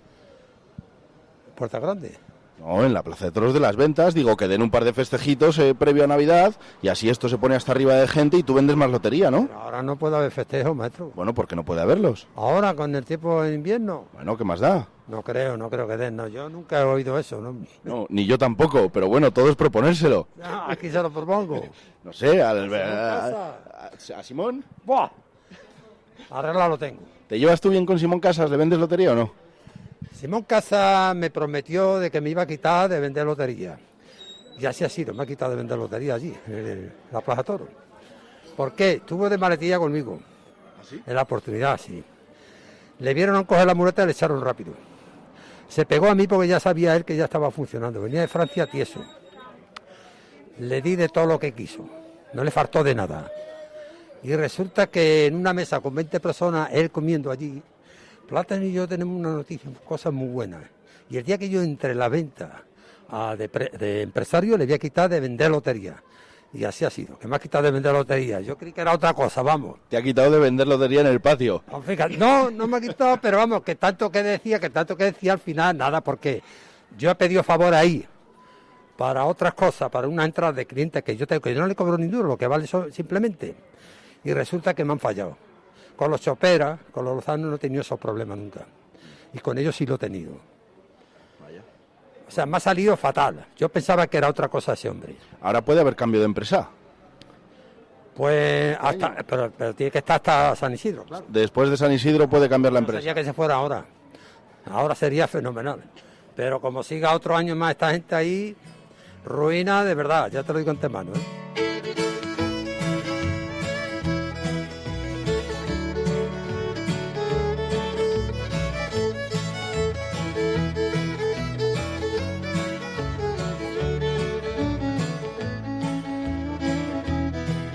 ¿Puerta Grande? No, en la Plaza de Toros de las Ventas, digo que den un par de festejitos eh, previo a Navidad, y así esto se pone hasta arriba de gente y tú vendes más lotería, ¿no? Pero ahora no puede haber festejos, maestro. Bueno, ¿por qué no puede haberlos? Ahora, con el tiempo de invierno. Bueno, ¿qué más da? No creo, no creo que den, no. Yo nunca he oído eso, ¿no? No, ni yo tampoco, pero bueno, todo es proponérselo. Ah, aquí se lo propongo. No sé, al, a, a, a Simón. ¡Buah! Arreglado lo tengo. ¿Te llevas tú bien con Simón Casas? ¿Le vendes lotería o no? Simón Casas me prometió de que me iba a quitar de vender lotería. Y así ha sido, me ha quitado de vender lotería allí, en la Plaza Toro. ¿Por qué? Estuvo de maletilla conmigo. ¿Ah, sí? En la oportunidad, sí. Le vieron coger la muleta y le echaron rápido. Se pegó a mí porque ya sabía él que ya estaba funcionando. Venía de Francia tieso. Le di de todo lo que quiso. No le faltó de nada. Y resulta que en una mesa con veinte personas, él comiendo allí, Plátano y yo tenemos una noticia, cosas muy buenas. Y el día que yo entré en la venta a de, pre, de empresario, le voy a quitar de vender lotería. Y así ha sido, que me ha quitado de vender lotería. Yo creí que era otra cosa, vamos. Te ha quitado de vender lotería en el patio. No, fíjate, no, no me ha quitado, pero vamos, que tanto que decía, que tanto que decía al final, nada, porque yo he pedido favor ahí para otras cosas, para una entrada de clientes que yo tengo, que yo no le cobro ni duro, lo que vale son, simplemente. Y resulta que me han fallado. Con los choperas, con los lozanos no he tenido esos problemas nunca. Y con ellos sí lo he tenido. Vaya. O sea, me ha salido fatal. Yo pensaba que era otra cosa ese hombre. Ahora puede haber cambio de empresa. Pues, hasta, pero, pero tiene que estar hasta San Isidro, claro. Después de San Isidro puede cambiar la empresa. Sería que se fuera ahora. Ahora sería fenomenal. Pero como siga otro año más esta gente ahí, ruina de verdad, ya te lo digo antemano, ¿eh?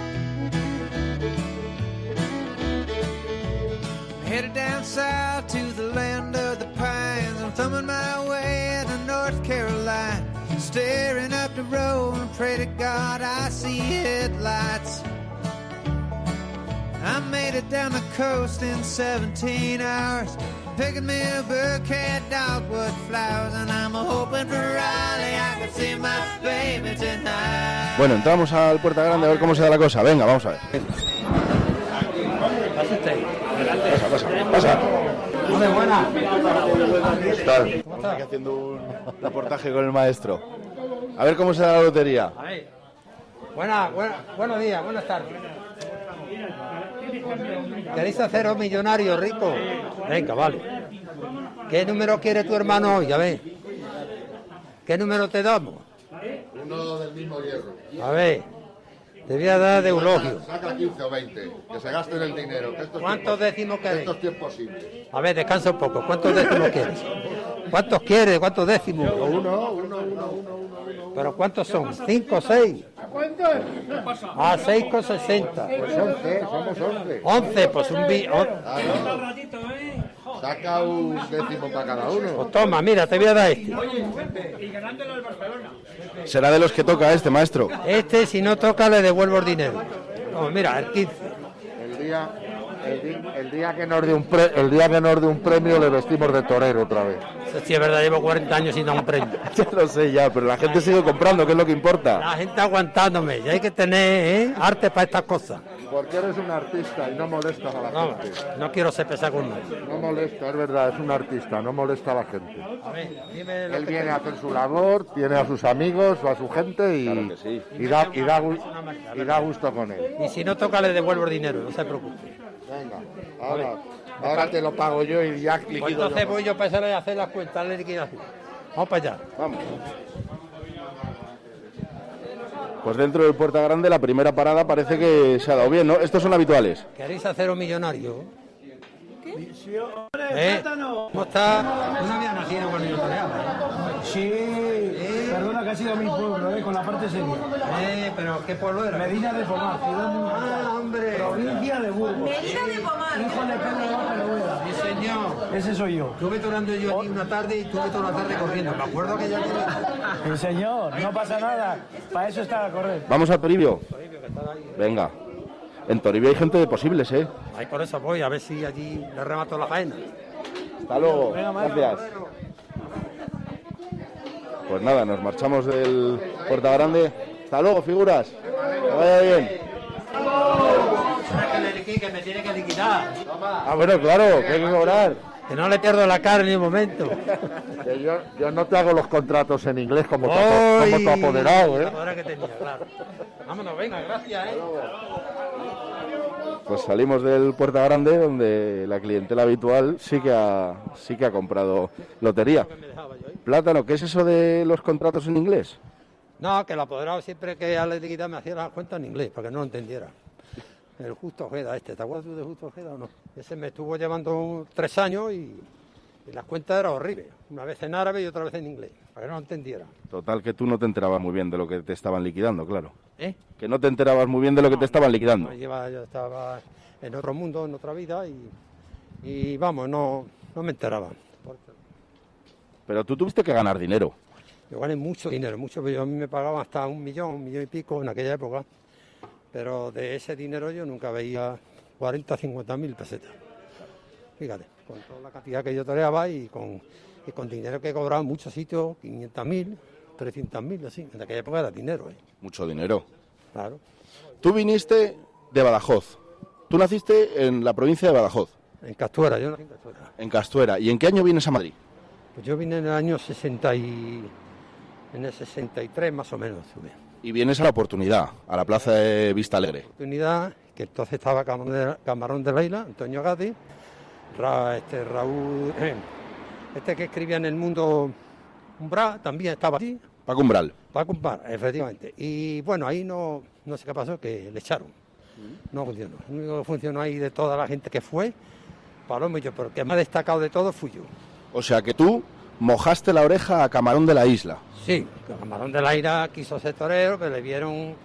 Headed down south to choose the land of the pines. I'm thumbing my way to North Carolina, staring up the road and pray to God I see headlights. I made it down the coast in seventeen hours, picking me a bouquet of dogwood flowers, and I'm hoping for Raleigh I can see my baby tonight. Bueno, entramos al Puerta Grande a ver cómo se da la cosa. Venga, vamos a ver. Pasa, pasa, pasa. Muy buena. ¿Qué tal? Estamos aquí haciendo un reportaje con el maestro. A ver cómo se da la lotería. Buena, buena, buenos días, buenas tardes. ¿Queréis hacer un millonario rico? Venga, vale. ¿Qué número quiere tu hermano hoy? A ver. ¿Qué número te damos? Uno del mismo hierro. A ver. Te voy a dar de eulogio. Saca quince o veinte, que se gasten el dinero. Que esto es ¿Cuántos tiempo, décimos queréis? Esto es tiempo posible. A ver, descansa un poco. ¿Cuántos décimos quieres? ¿Cuántos quieres? ¿Cuántos décimos? Uno, uno, uno, uno, uno. ¿Pero cuántos son? ¿Cinco o seis? Ah, seis con sesenta. Pues once, somos once. Once, pues un bi... on- Saca un décimo para cada uno. Pues toma, mira, te voy a dar este. Y ganándolo al Barcelona. Será de los que toca este, maestro. Este, si no toca, le devuelvo el dinero. No, mira, el quince. El día, el, di- el día que nos dé un pre- el día que nos dé un premio le vestimos de torero otra vez. Sí, es verdad, llevo cuarenta años sin dar un premio. Ya lo sé ya, pero la gente sigue comprando, que es lo que importa. La gente aguantándome, y hay que tener ¿eh? arte para estas cosas. Porque eres un artista y no molestas a la No, gente. no quiero ser pesado con nadie. No molesta, es verdad, es un artista, no molesta a la gente. A ver, dime lo Él que viene te- a hacer su labor, tiene a sus amigos o a su gente y, Claro que sí. y, da, y, da, gu- y da gusto con él. Y si no toca, le devuelvo el dinero, no se preocupe. Venga, ahora, ahora te lo pago yo y ya Pues liquido entonces yo. voy yo para empezar a hacer las cuentas de liquidación. Vamos para allá. Vamos. Pues dentro del Puerta Grande la primera parada parece que se ha dado bien, ¿no? Estos son habituales. ¿Queréis hacer un millonario? ¿Eh? ¿Cómo está? No había nacido cuando yo toreaba. Sí, perdona que ha sido mi pueblo, eh, con la parte seria. Eh, pero ¿qué pueblo era? Medina de Pomar, ciudad muy Ah, hombre. provincia de Burgos. Medina de Pomar. Hijo de Pedro López Rueda. Sí, señor. Ese soy yo. Estuve torando yo aquí una tarde y estuve toda la tarde corriendo. Me acuerdo que ya Sí, señor, no pasa nada. Para eso está a correr. Vamos a Toribio. Venga. En Toribio hay gente de posibles, ¿eh? Ahí por eso voy, a ver si allí le remato la faena. Hasta luego. Venga, maestro. Gracias. Pues nada, nos marchamos del Puerta Grande. Hasta luego, figuras. Que vaya bien. Que me tiene que liquidar. Ah, bueno, claro, que hay que cobrar. Que no le pierdo la cara ni un momento. Que yo, yo no te hago los contratos en inglés como, tu, ¡Ay! como tu apoderado, ¿eh? La apoderado que tenía, claro. Vámonos, venga, gracias, ¿eh? Pues salimos del Puerta Grande, donde la clientela habitual sí que ha, sí que ha comprado lotería. Plátano, ¿qué es eso de los contratos en inglés? No, que el apoderado siempre que a la liquidar me hacía las cuentas en inglés, para que no lo entendiera. El Justo Ojeda este, ¿te acuerdas tú de Justo Ojeda o no? Ese me estuvo llevando tres años y, y las cuentas eran horribles. Una vez en árabe y otra vez en inglés, para que no lo entendiera. Total, que tú no te enterabas muy bien de lo que te estaban liquidando, claro. ¿Eh? Que no te enterabas muy bien de lo que te estaban liquidando. Yo, llevaba- yo estaba en otro mundo, en otra vida y, y vamos, no, no me enteraba. Pero tú tuviste que ganar dinero. Yo gané mucho dinero, mucho, pero a mí me pagaban hasta un millón, un millón y pico en aquella época. Pero de ese dinero yo nunca veía cuarenta, cincuenta mil pesetas. Fíjate, con toda la cantidad que yo toreaba y con, y con dinero que cobraba en muchos sitios, quinientos mil, trescientos mil, así. En aquella época era dinero, ¿eh? Mucho dinero. Claro. Tú viniste de Badajoz. Tú naciste en la provincia de Badajoz. En Castuera, yo nací en Castuera. En Castuera. ¿Y en qué año vienes a Madrid? Pues yo vine en el año sesenta y... en el sesenta y tres más o menos sube. Y vienes a la oportunidad, a la plaza de Vista Alegre. Oportunidad, que entonces estaba Camarón de, Camarón de la Isla, Antonio Gatti, Ra, este, Raúl, eh, este que escribía en El Mundo Umbral, también estaba allí. Paco Umbral. Paco Umbral, efectivamente. Y bueno, ahí no, no sé qué pasó, que le echaron. No funcionó. Lo único que funcionó ahí de toda la gente que fue, Palomo y yo, pero el que más destacado de todo fui yo. O sea que tú mojaste la oreja a Camarón de la Isla. Sí, Camarón de la Isla quiso ser torero, pero le vieron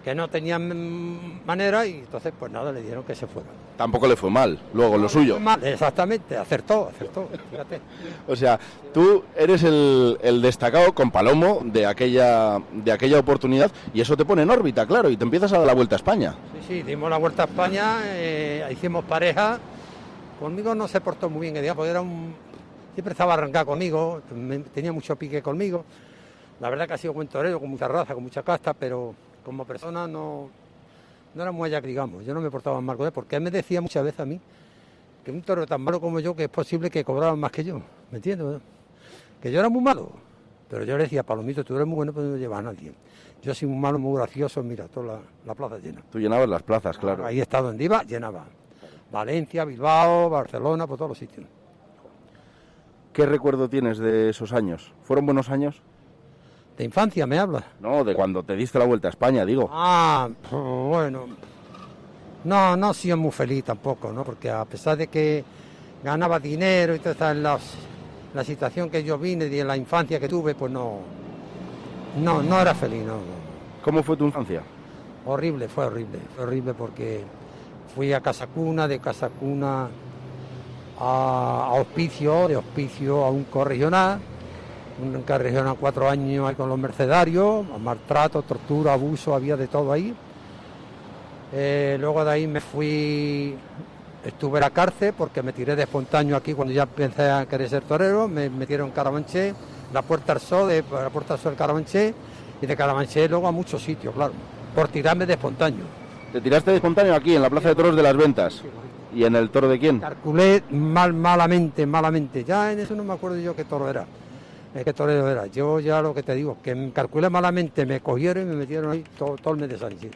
que no tenían manera y entonces pues nada, le dieron que se fuera. Tampoco le fue mal, luego lo suyo. Mal, exactamente, acertó, acertó, fíjate. O sea, tú eres el, el destacado con Palomo de aquella, de aquella oportunidad y eso te pone en órbita, claro, y te empiezas a dar la vuelta a España. Sí, sí, dimos la vuelta a España, eh, hicimos pareja. Conmigo no se portó muy bien, que diga, porque era un... siempre estaba arrancado conmigo, me, tenía mucho pique conmigo. La verdad que ha sido buen torero, con mucha raza, con mucha casta, pero como persona no, no era muy allá, digamos. Yo no me portaba mal con él, porque él me decía muchas veces a mí que un torero tan malo como yo, que es posible que cobraba más que yo, ¿me entiendes? Que yo era muy malo, pero yo le decía, Palomito, tú eres muy bueno, pero no llevas a nadie. Yo soy muy malo, muy gracioso, mira, toda la, la plaza llena. Tú llenabas las plazas, claro. Ahí he estado en Diva, llenaba. Valencia, Bilbao, Barcelona, por todos los sitios. ¿Qué recuerdo tienes de esos años? ¿Fueron buenos años? ¿De infancia me hablas? No, de cuando te diste la vuelta a España, digo. Ah, bueno. No, no he sido muy feliz tampoco, ¿no? Porque a pesar de que ganaba dinero y toda esta, la, la situación que yo vine y en la infancia que tuve, pues no, no, no era feliz, no. ¿Cómo fue tu infancia? Horrible, fue horrible, fue horrible porque fui a Casa Cuna, de Casa Cuna a, a hospicio, de hospicio a un corregional, un corregional cuatro años ahí con los mercedarios, maltrato, tortura, abuso, había de todo ahí. Eh, luego de ahí me fui, estuve en la cárcel porque me tiré de espontáneo aquí cuando ya empecé a querer ser torero, me metieron en Carabanchel, la Puerta del Sol, de la Puerta del Sol de Carabanchel, y de Carabanchel luego a muchos sitios, claro, por tirarme de espontáneo. ¿Te tiraste de espontáneo aquí, en la Plaza de Toros de las Ventas? ¿Y en el toro de quién? Calculé mal, malamente, malamente. Ya en eso no me acuerdo yo qué toro era. Eh, qué torero era. Yo ya lo que te digo, que calculé malamente, me cogieron y me metieron ahí todo, todo el mes de San Isidro.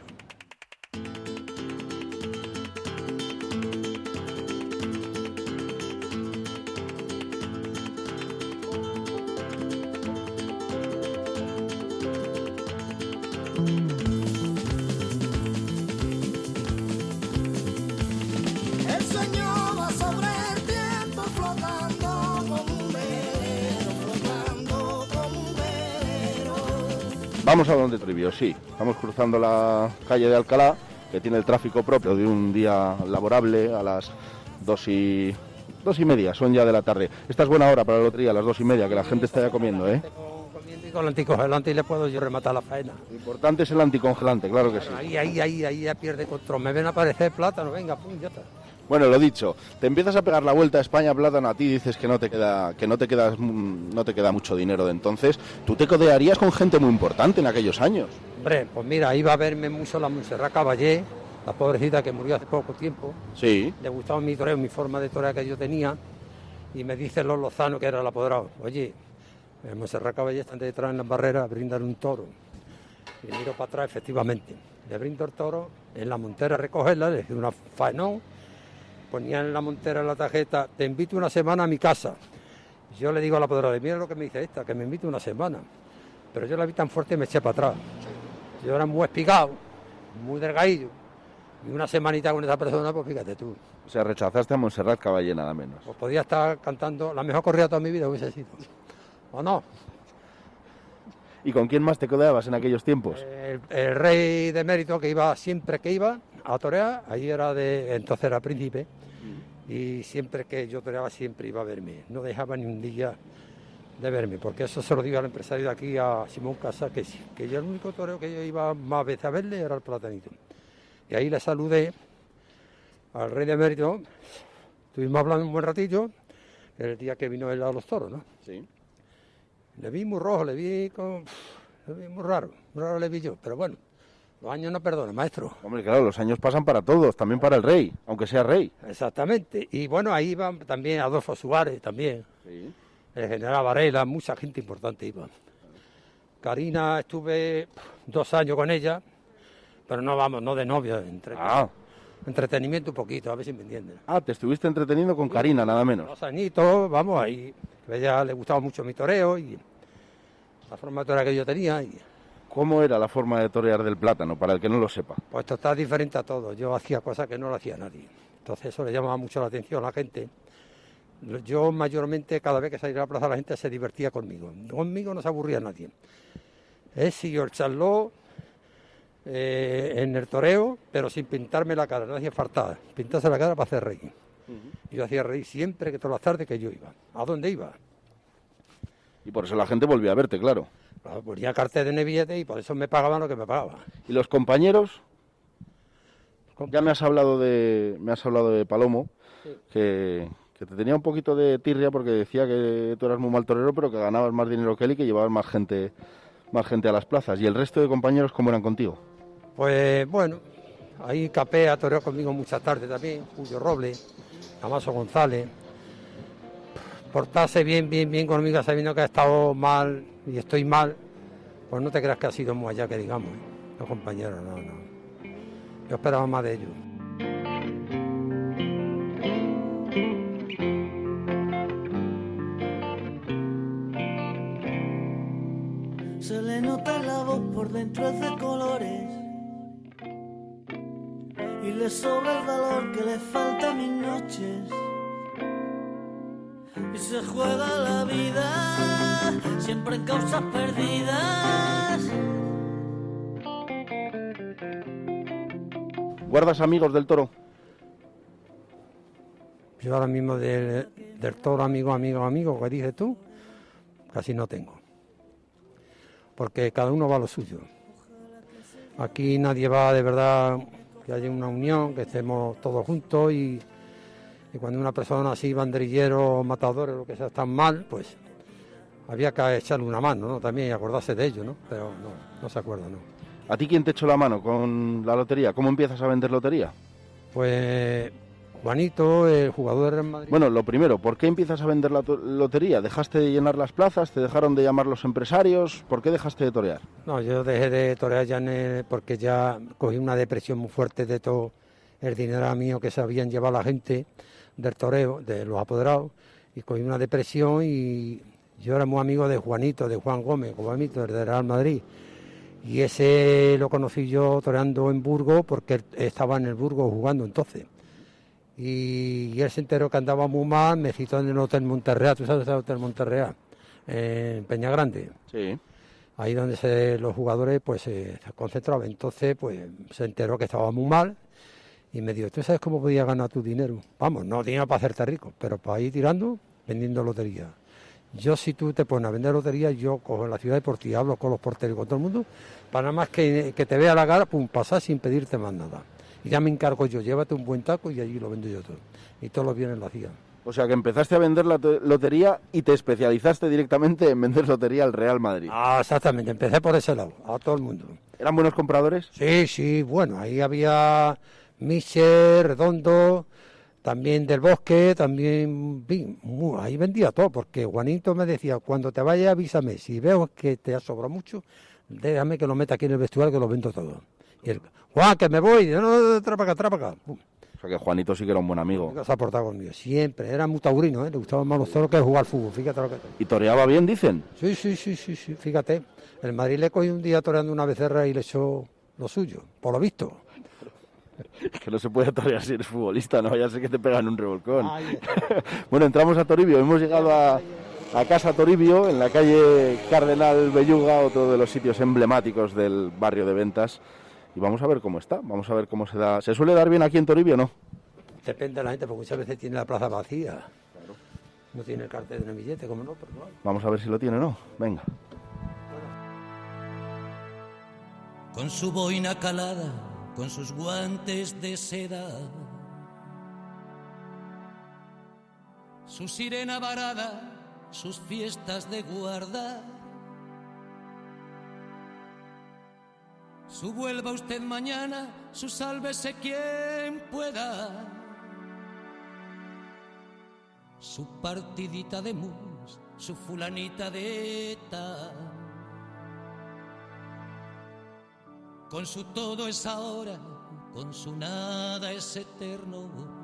Vamos a donde Trivio, sí. Estamos cruzando la calle de Alcalá, que tiene el tráfico propio de un día laborable a las dos y, dos y media, son ya de la tarde. Esta es buena hora para la lotería, a las dos y media, que la gente está ya comiendo, ¿eh? Y con el anticongelante y le puedo yo rematar la faena. Lo importante es el anticongelante, claro que sí. Ahí, ahí, ahí, ahí ya pierde control. Me ven a aparecer plátano, venga, pum, ya está. Bueno, lo dicho, te empiezas a pegar la vuelta a España, plátano, a ti dices que no te queda, que no te quedas, no te queda mucho dinero de entonces. Tú te codearías con gente muy importante en aquellos años. Hombre, pues mira, iba a verme mucho la Montserrat Caballé, la pobrecita que murió hace poco tiempo. Sí. Le gustaba mi toreo, mi forma de torear que yo tenía, y me dice los Lozano, que era el apoderado, oye, el Montserrat Caballé está detrás en las barreras a brindar un toro. Y miro para atrás, efectivamente. Le brindo el toro, en la montera a recogerla, le hice una faenón. Ponía en la montera la tarjeta, te invito una semana a mi casa. Yo le digo a la apoderada, mira lo que me dice esta, que me invito una semana. Pero yo la vi tan fuerte y me eché para atrás. Yo era muy espigado, muy delgadillo. Y una semanita con esa persona, pues fíjate tú. O sea, rechazaste a Montserrat Caballé nada menos. Pues podía estar cantando la mejor corrida de toda mi vida, hubiese sido. ¿O no? ¿Y con quién más te codeabas en aquellos tiempos? El, el rey de mérito que iba siempre que iba a torear, ahí era de, entonces era príncipe, y siempre que yo toreaba siempre iba a verme, no dejaba ni un día de verme, porque eso se lo digo al empresario de aquí, a Simón Casa, que, que yo el único toreo que yo iba más veces a verle era el Platanito. Y ahí le saludé al rey de mérito, estuvimos hablando un buen ratillo, el día que vino él a los toros, ¿no? Sí. Le vi muy rojo, le vi, con, le vi muy raro, muy raro le vi yo, pero bueno. Los años no perdonan, maestro. Hombre, claro, los años pasan para todos, también para el rey, aunque sea rey. Exactamente. Y bueno, ahí iban también Adolfo Suárez, también. Sí. El general Varela, mucha gente importante iba. Karina, estuve dos años con ella, pero no, vamos, no de novia. Entre... Ah. Entretenimiento un poquito, a ver si me entienden. Ah, te estuviste entreteniendo con Karina, nada menos. Dos añitos, vamos, ahí. A ella le gustaba mucho mi toreo y la forma de torear que yo tenía. Y... ¿Cómo era la forma de torear del Plátano, para el que no lo sepa? Pues esto está diferente a todo. Yo hacía cosas que no lo hacía nadie. Entonces eso le llamaba mucho la atención a la gente. Yo mayormente, cada vez que salía a la plaza, la gente se divertía conmigo. Conmigo no se aburría nadie. Eh, siguió el charló, eh, en el toreo, pero sin pintarme la cara, no hacía falta pintarse la cara para hacer reír. Uh-huh. Yo hacía reír siempre, que todas las tardes que yo iba. ¿A dónde iba? Y por eso la gente volvía a verte, claro. Claro, ponía cartel de billete y por eso me pagaban lo que me pagaban. ¿Y los compañeros? Ya me has hablado de, me has hablado de Palomo, sí. que, que te tenía un poquito de tirria porque decía que tú eras muy mal torero, pero que ganabas más dinero que él y que llevabas más gente, más gente a las plazas. ¿Y el resto de compañeros cómo eran contigo? Pues bueno, ahí Capea toreó conmigo muchas tardes también, Julio Robles, Damaso González. Portarse bien, bien, bien conmigo, sabiendo que ha estado mal y estoy mal, pues no te creas que ha sido muy allá que digamos, ¿eh? Los compañeros, no, no. Yo esperaba más de ellos. Se le nota la voz por dentro es de colores y le sobra el valor que le falta a mis noches. Y se juega la vida siempre en causas perdidas. ¿Guardas amigos del toro? Yo ahora mismo del, del toro, amigo, amigo, amigo, que dices tú, casi no tengo. Porque cada uno va a lo suyo. Aquí nadie va de verdad, que haya una unión, que estemos todos juntos y, y cuando una persona así, banderillero, matadores, lo que sea, están mal, pues había que echarle una mano, ¿no? También y acordarse de ello, ¿no? Pero no, no se acuerda, ¿no? ¿A ti quién te echó la mano con la lotería? ¿Cómo empiezas a vender lotería? Pues Juanito, el jugador de Real Madrid. Bueno, lo primero, ¿por qué empiezas a vender la lotería? ¿Dejaste de llenar las plazas? ¿Te dejaron de llamar los empresarios? ¿Por qué dejaste de torear? No, yo dejé de torear ya en el, porque ya cogí una depresión muy fuerte de todo el dinero mío que se habían llevado la gente del toreo, de los apoderados, y cogí una depresión y yo era muy amigo de Juanito, de Juan Gómez, Juanito, del Real Madrid. Y ese lo conocí yo toreando en Burgos porque él estaba en el Burgos jugando entonces. Y, y él se enteró que andaba muy mal, me citó en el Hotel Monterreal, ¿tú sabes el Hotel Monterreal? En Peña Grande. Sí. Ahí donde se, los jugadores pues se concentraban. Entonces pues se enteró que estaba muy mal y me dijo, ¿tú sabes cómo podías ganar tu dinero? Vamos, no dinero para hacerte rico, pero para ir tirando, vendiendo lotería. Yo, si tú te pones a vender lotería, yo cojo en la ciudad deportiva, hablo con los porteros y con todo el mundo, para nada más que, que te vea la cara, pum, pasar sin pedirte más nada. Y ya me encargo yo, llévate un buen taco y allí lo vendo yo todo. Y todos los bienes lo hacían. O sea, que empezaste a vender la lotería y te especializaste directamente en vender lotería al Real Madrid. Ah, exactamente, empecé por ese lado, a todo el mundo. ¿Eran buenos compradores? Sí, sí, bueno, ahí había Michel, Redondo, también del Bosque, también, ahí vendía todo, porque Juanito me decía, cuando te vayas avísame, si veo que te ha sobrado mucho, déjame que lo meta aquí en el vestuario que lo vendo todo. Y él, Juan, que me voy, no, no, trapa acá, trapa acá. Pum. O sea que Juanito sí que era un buen amigo. Se ha portado conmigo, siempre, era muy taurino, ¿eh? Le gustaban más los toros que jugar al fútbol, fíjate lo que... ¿Y toreaba bien, dicen? Sí, sí, sí, sí, sí, fíjate, el Madrid le cogió un día toreando una becerra y le echó lo suyo, por lo visto. Es que no se puede torear si eres futbolista, ¿no? Ya sé que te pegan un revolcón. Bueno, entramos a Toribio, hemos llegado a, a Casa Toribio, en la calle Cardenal Belluga, otro de los sitios emblemáticos del barrio de Ventas. Y vamos a ver cómo está, vamos a ver cómo se da. ¿Se suele dar bien aquí en Toribio o no? Depende de la gente, porque muchas veces tiene la plaza vacía. Claro. No tiene el cartel de billete, como no, pero no. Vamos a ver si lo tiene o no. Venga. Con su boina calada, con sus guantes de seda, su sirena varada, sus fiestas de guarda, su vuelva usted mañana, su sálvese quien pueda, su partidita de mus, su fulanita de eta. Con su todo es ahora, con su nada es eterno.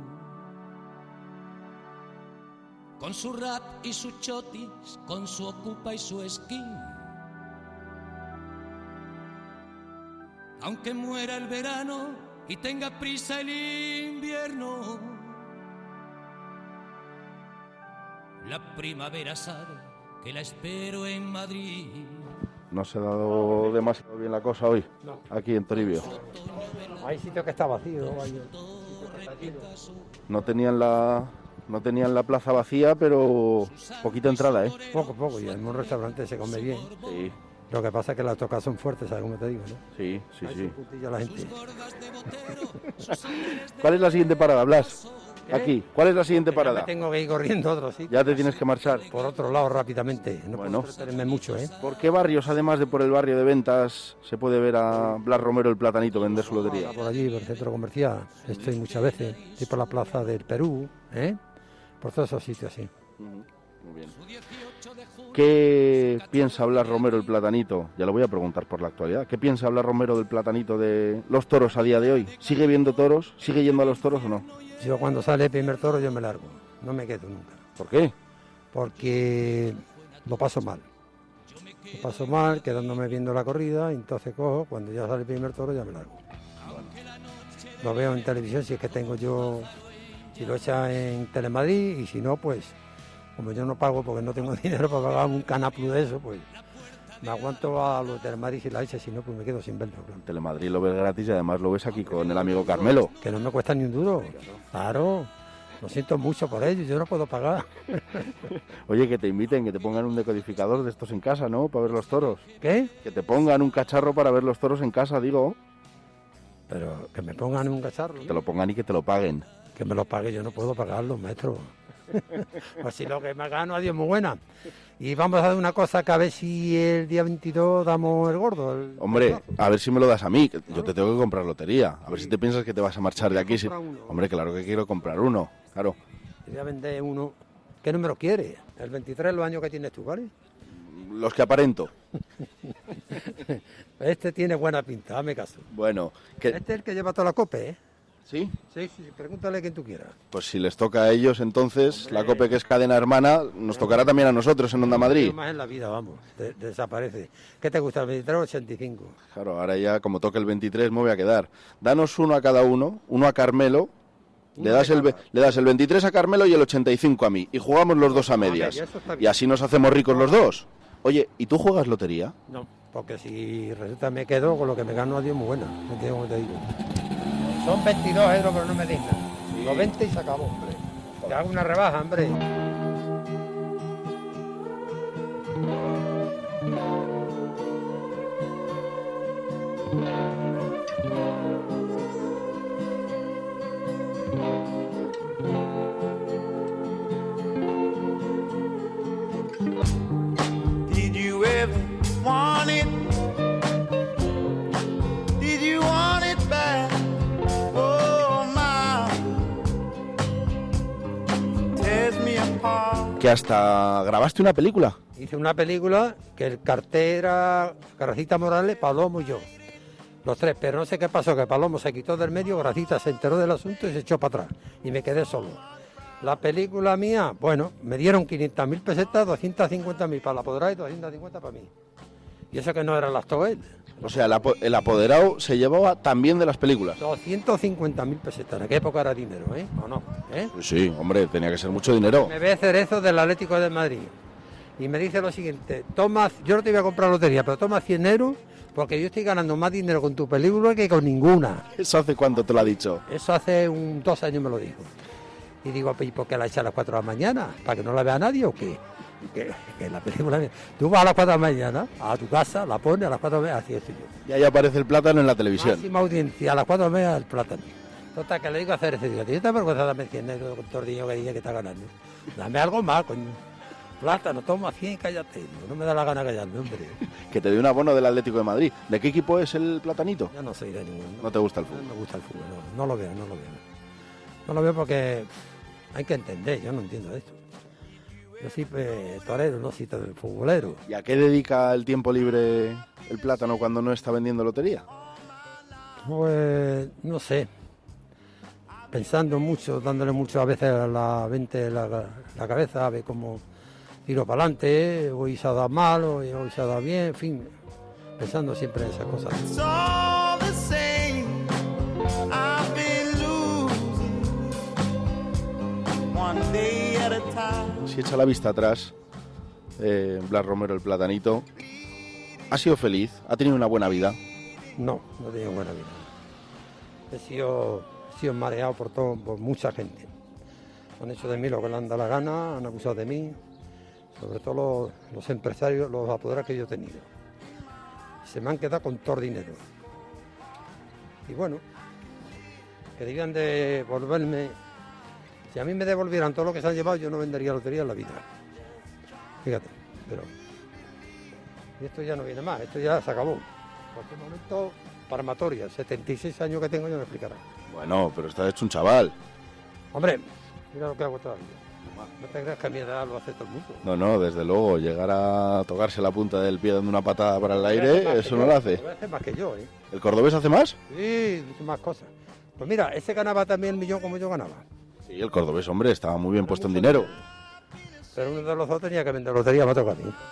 Con su rap y su chotis, con su ocupa y su esquí. Aunque muera el verano y tenga prisa el invierno, la primavera sabe que la espero en Madrid. no se ha dado demasiado bien la cosa hoy, No. aquí en Toribio. Hay sitio que está vacío. Hay sitio que está lleno. No tenían la no tenían la plaza vacía, pero poquita entrada, ¿eh? Poco, poco, y en un restaurante se come bien. Sí. Lo que pasa es que las tocas son fuertes, ¿sabes cómo te digo, no? Sí, sí, Hay sí. su puntilla la gente. ¿Cuál es la siguiente parada, Blas? ¿Qué? Aquí. ¿Cuál es la siguiente Que ya parada? me tengo que ir corriendo a otro sitio. Ya te tienes que marchar. Por otro lado, rápidamente. No Bueno. puedo entretenerme mucho, ¿eh? ¿Por qué barrios, además de por el barrio de ventas, se puede ver a Blas Romero el Platanito vender su lotería? Por allí, por el centro comercial. Estoy muchas veces. Estoy por la plaza del Perú, ¿eh? Por todos esos sitios, sí. Muy bien. ¿Qué piensa Blas Romero el Platanito? Ya lo voy a preguntar por la actualidad. ¿Qué piensa Blas Romero del Platanito de los toros a día de hoy? ¿Sigue viendo toros? ¿Sigue yendo a los toros o no? Yo cuando sale el primer toro yo me largo. No me quedo nunca. ¿Por qué? Porque lo paso mal. Lo paso mal quedándome viendo la corrida, y entonces cojo, cuando ya sale el primer toro ya me largo. Lo veo en televisión si es que tengo yo, si lo echa en Telemadrid, y si no, pues como yo no pago porque no tengo dinero para pagar un canaplu de eso, pues me aguanto a lo de Telemadrid si la echa, si no, pues me quedo sin verlo. Claro. Telemadrid lo ves gratis y además lo ves aquí con el amigo Carmelo. Que no me cuesta ni un duro. Claro, lo siento mucho por ello, yo no puedo pagar. Oye, que te inviten, que te pongan un decodificador de estos en casa, ¿no? Para ver los toros. ¿Qué? Que te pongan un cacharro para ver los toros en casa, digo. Pero que me pongan un cacharro. Que te lo pongan y que te lo paguen. Que me lo pague, yo no puedo pagarlo, maestro. Pues si lo que me gano, adiós, muy buena. Y vamos a hacer una cosa, que a ver si el día veintidós damos el gordo. El... Hombre, a ver si me lo das a mí, que yo te tengo que comprar lotería. A ver si te piensas que te vas a marchar de aquí. Si... Hombre, claro que quiero comprar uno, claro. Voy a vender uno. ¿Qué número quieres? El veintitrés, los años que tienes tú, ¿vale? Los que aparento. Este tiene buena pinta, hazme caso. Bueno, que... Este es el que lleva toda la cope, ¿eh? ¿Sí? Sí, sí, pregúntale a quien tú quieras. Pues si les toca a ellos, entonces, la COPE, que es cadena hermana, nos tocará también a nosotros en Onda Madrid. Más en la vida, vamos, de, de desaparece. ¿Qué te gusta, el veintitrés o ochenta y cinco? Claro, ahora ya, como toca el veintitrés, me voy a quedar. Danos uno a cada uno, uno a Carmelo, le das, el, le das el veintitrés a Carmelo y el ochenta y cinco a mí, y jugamos los dos a medias. Y así nos hacemos ricos los dos. Oye, ¿y tú juegas lotería? No, porque si resulta me quedo con lo que me gano a Dios muy buena, no entiendo cómo te digo. Son veintidós euros, pero no me dignan. Sí. Los veinte y se acabó, hombre. Te hago una rebaja, hombre. Did you ever want it? Did you want it back? Oh, my. Tears me apart. Que hasta grabaste una película. Hice una película que el cartel era Gracita Morales, Palomo y yo. Los tres, pero no sé qué pasó, que Palomo se quitó del medio, Gracita se enteró del asunto y se echó para atrás. Y me quedé solo. La película mía, bueno, me dieron quinientas mil pesetas, doscientas cincuenta mil para la apoderada y doscientas cincuenta para mí. Y eso que no era el acto él. O sea, el, apo el apoderado se llevaba también de las películas. doscientas cincuenta mil pesetas, ¿en qué época era dinero, eh? ¿O no? ¿Eh? Sí, hombre, tenía que ser mucho dinero. Me ve Cerezo del Atlético de Madrid y me dice lo siguiente: toma, yo no te voy a comprar lotería, pero toma cien euros porque yo estoy ganando más dinero con tu película que con ninguna. ¿Eso hace cuánto te lo ha dicho? Eso hace un dos años me lo dijo. Y digo, ¿y por qué la echa a las cuatro de la mañana? ¿Para que no la vea nadie o qué? Que, que la película... Tú vas a las cuatro de la mañana a tu casa, la pones a las cuatro de la mañana, así estoy yo. Y ahí aparece el plátano en la televisión. Máxima audiencia, a las cuatro de la mañana el plátano. Total, que le digo a hacer ese día, ¿tienes vergüenza dame cien euros con todo el dinero que dice que está ganando? Dame algo más, coño. Plátano, toma cien y cállate. No, no me da la gana callarme, hombre. Que te dé un abono del Atlético de Madrid. ¿De qué equipo es el platanito? Yo no soy de ninguno. ¿No te gusta el fútbol? No me gusta el fútbol, no, no lo veo, no lo veo. No lo veo porque hay que entender, yo no entiendo esto. Yo soy pues, torero, no soy futbolero. ¿Y a qué dedica el tiempo libre el plátano cuando no está vendiendo lotería? Pues no sé. Pensando mucho, dándole mucho a veces a la mente la, la cabeza, a ver cómo tiro para adelante, hoy se ha dado mal, hoy, hoy se ha dado bien, en fin. Pensando siempre en esas cosas. It's all the same. I've been losing one day at a time. Si echa la vista atrás, eh, Blas Romero el platanito, ¿Ha sido feliz? ¿Ha tenido una buena vida? No, no he tenido buena vida. He sido, he sido mareado por, todo, por mucha gente. Han hecho de mí lo que le han dado la gana, han abusado de mí, sobre todo los, los empresarios, los apoderados que yo he tenido. Se me han quedado con todo el dinero. Y bueno, que debían de devolverme. Si a mí me devolvieran todo lo que se han llevado, yo no vendería lotería en la vida. Fíjate, pero... Y esto ya no viene más, esto ya se acabó. En cualquier momento, parmatoria, setenta y seis años que tengo, ya me explicará. Bueno, pero estás hecho un chaval. Hombre, mira lo que hago todavía. No te creas que a mi edad lo hace todo el mundo. No, no, desde luego, llegar a tocarse la punta del pie dando una patada para el aire, eso no lo hace. Lo hace más que yo, ¿eh? ¿El cordobés hace más? Sí, dice más cosas. Pues mira, ese ganaba también el millón como yo ganaba. Sí, el cordobés, hombre, estaba muy bien puesto en dinero. Pero uno de los dos tenía que vender lotería, me ha tocado a mí.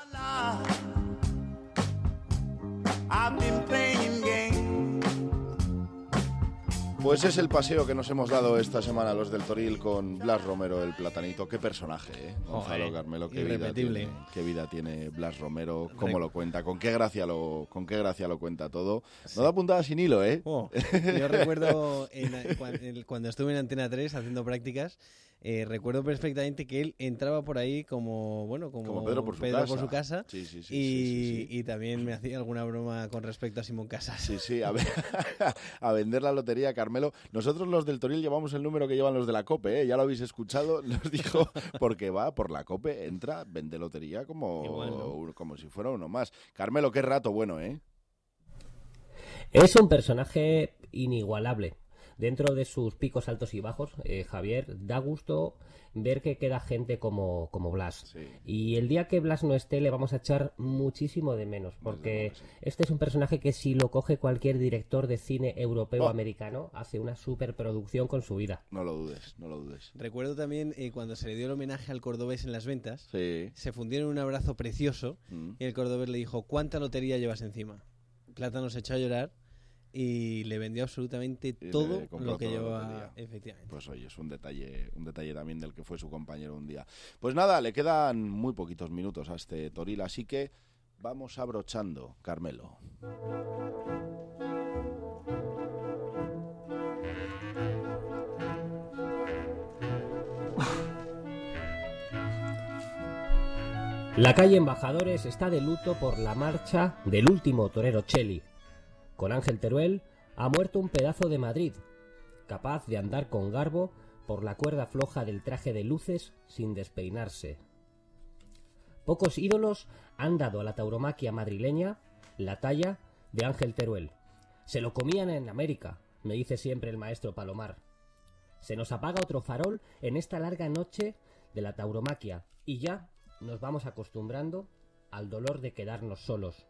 Pues es el paseo que nos hemos dado esta semana los del Toril con Blas Romero, el platanito. Qué personaje, ¿eh? Gonzalo Oye, Carmelo, qué irrepetible. vida, tiene, qué vida tiene Blas Romero, cómo lo cuenta, con qué gracia lo, con qué gracia lo cuenta todo. No da puntada sin hilo, ¿eh? Oh, yo recuerdo en, cuando, cuando estuve en Antena tres haciendo prácticas, eh, recuerdo perfectamente que él entraba por ahí como, bueno, como, Como Pedro por su Pedro casa. por su casa Sí, sí, sí, y, sí, sí, sí. y también me hacía alguna broma con respecto a Simón Casas. Sí, sí, a, ver, a vender la lotería, Carmelo. Nosotros los del Toril llevamos el número que llevan los de la COPE, ¿eh? Ya lo habéis escuchado, nos dijo, porque va por la COPE, entra, vende lotería como, Igual, ¿no? como si fuera uno más. Carmelo, qué rato bueno, ¿eh? Es un personaje inigualable. Dentro de sus picos altos y bajos, eh, Javier, da gusto ver que queda gente como, como Blas. Sí. Y el día que Blas no esté le vamos a echar muchísimo de menos, porque luego, sí. este es un personaje que si lo coge cualquier director de cine europeo o Oh. americano, hace una superproducción con su vida. No lo dudes, no lo dudes. Recuerdo también eh, cuando se le dio el homenaje al cordobés en las ventas, Sí. se fundieron en un abrazo precioso Mm. y el cordobés le dijo, ¿cuánta lotería llevas encima? Plátano se echó a llorar y le vendió absolutamente Y le todo compró lo que toda la llevaba, lotería. efectivamente. Pues oye, es un detalle, un detalle también del que fue su compañero un día. Pues nada, le quedan muy poquitos minutos a este Toril, así que vamos abrochando, Carmelo. La calle Embajadores está de luto por la marcha del último torero Cheli. Con Ángel Teruel ha muerto un pedazo de Madrid, capaz de andar con garbo por la cuerda floja del traje de luces sin despeinarse. Pocos ídolos han dado a la tauromaquia madrileña la talla de Ángel Teruel. Se lo comían en América, me dice siempre el maestro Palomar. Se nos apaga otro farol en esta larga noche de la tauromaquia y ya nos vamos acostumbrando al dolor de quedarnos solos.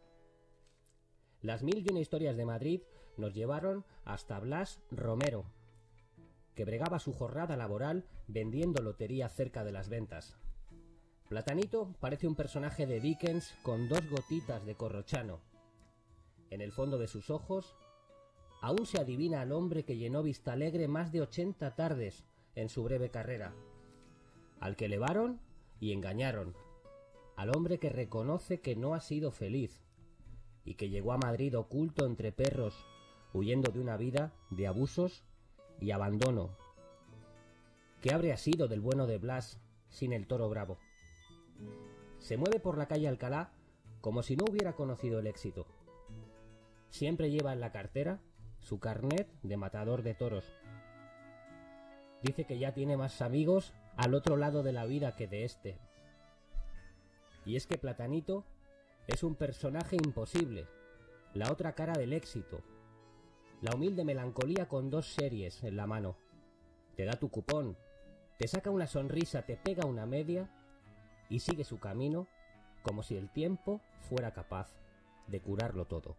Las mil y una historias de Madrid nos llevaron hasta Blas Romero, que bregaba su jornada laboral vendiendo lotería cerca de las ventas. Platanito parece un personaje de Dickens con dos gotitas de corrochano. En el fondo de sus ojos aún se adivina al hombre que llenó Vistalegre más de ochenta tardes en su breve carrera, al que elevaron y engañaron, al hombre que reconoce que no ha sido feliz y que llegó a Madrid oculto entre perros, huyendo de una vida de abusos y abandono. ¿Qué habría sido del bueno de Blas sin el toro bravo? Se mueve por la calle Alcalá como si no hubiera conocido el éxito. Siempre lleva en la cartera su carnet de matador de toros. Dice que ya tiene más amigos al otro lado de la vida que de este. Y es que Platanito es un personaje imposible, la otra cara del éxito, la humilde melancolía con dos series en la mano. Te da tu cupón, te saca una sonrisa, te pega una media y sigue su camino como si el tiempo fuera capaz de curarlo todo.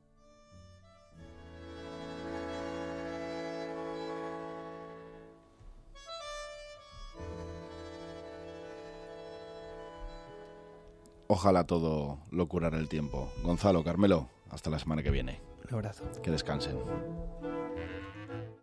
Ojalá todo lo curara el tiempo. Gonzalo, Carmelo, hasta la semana que viene. Un abrazo. Que descansen.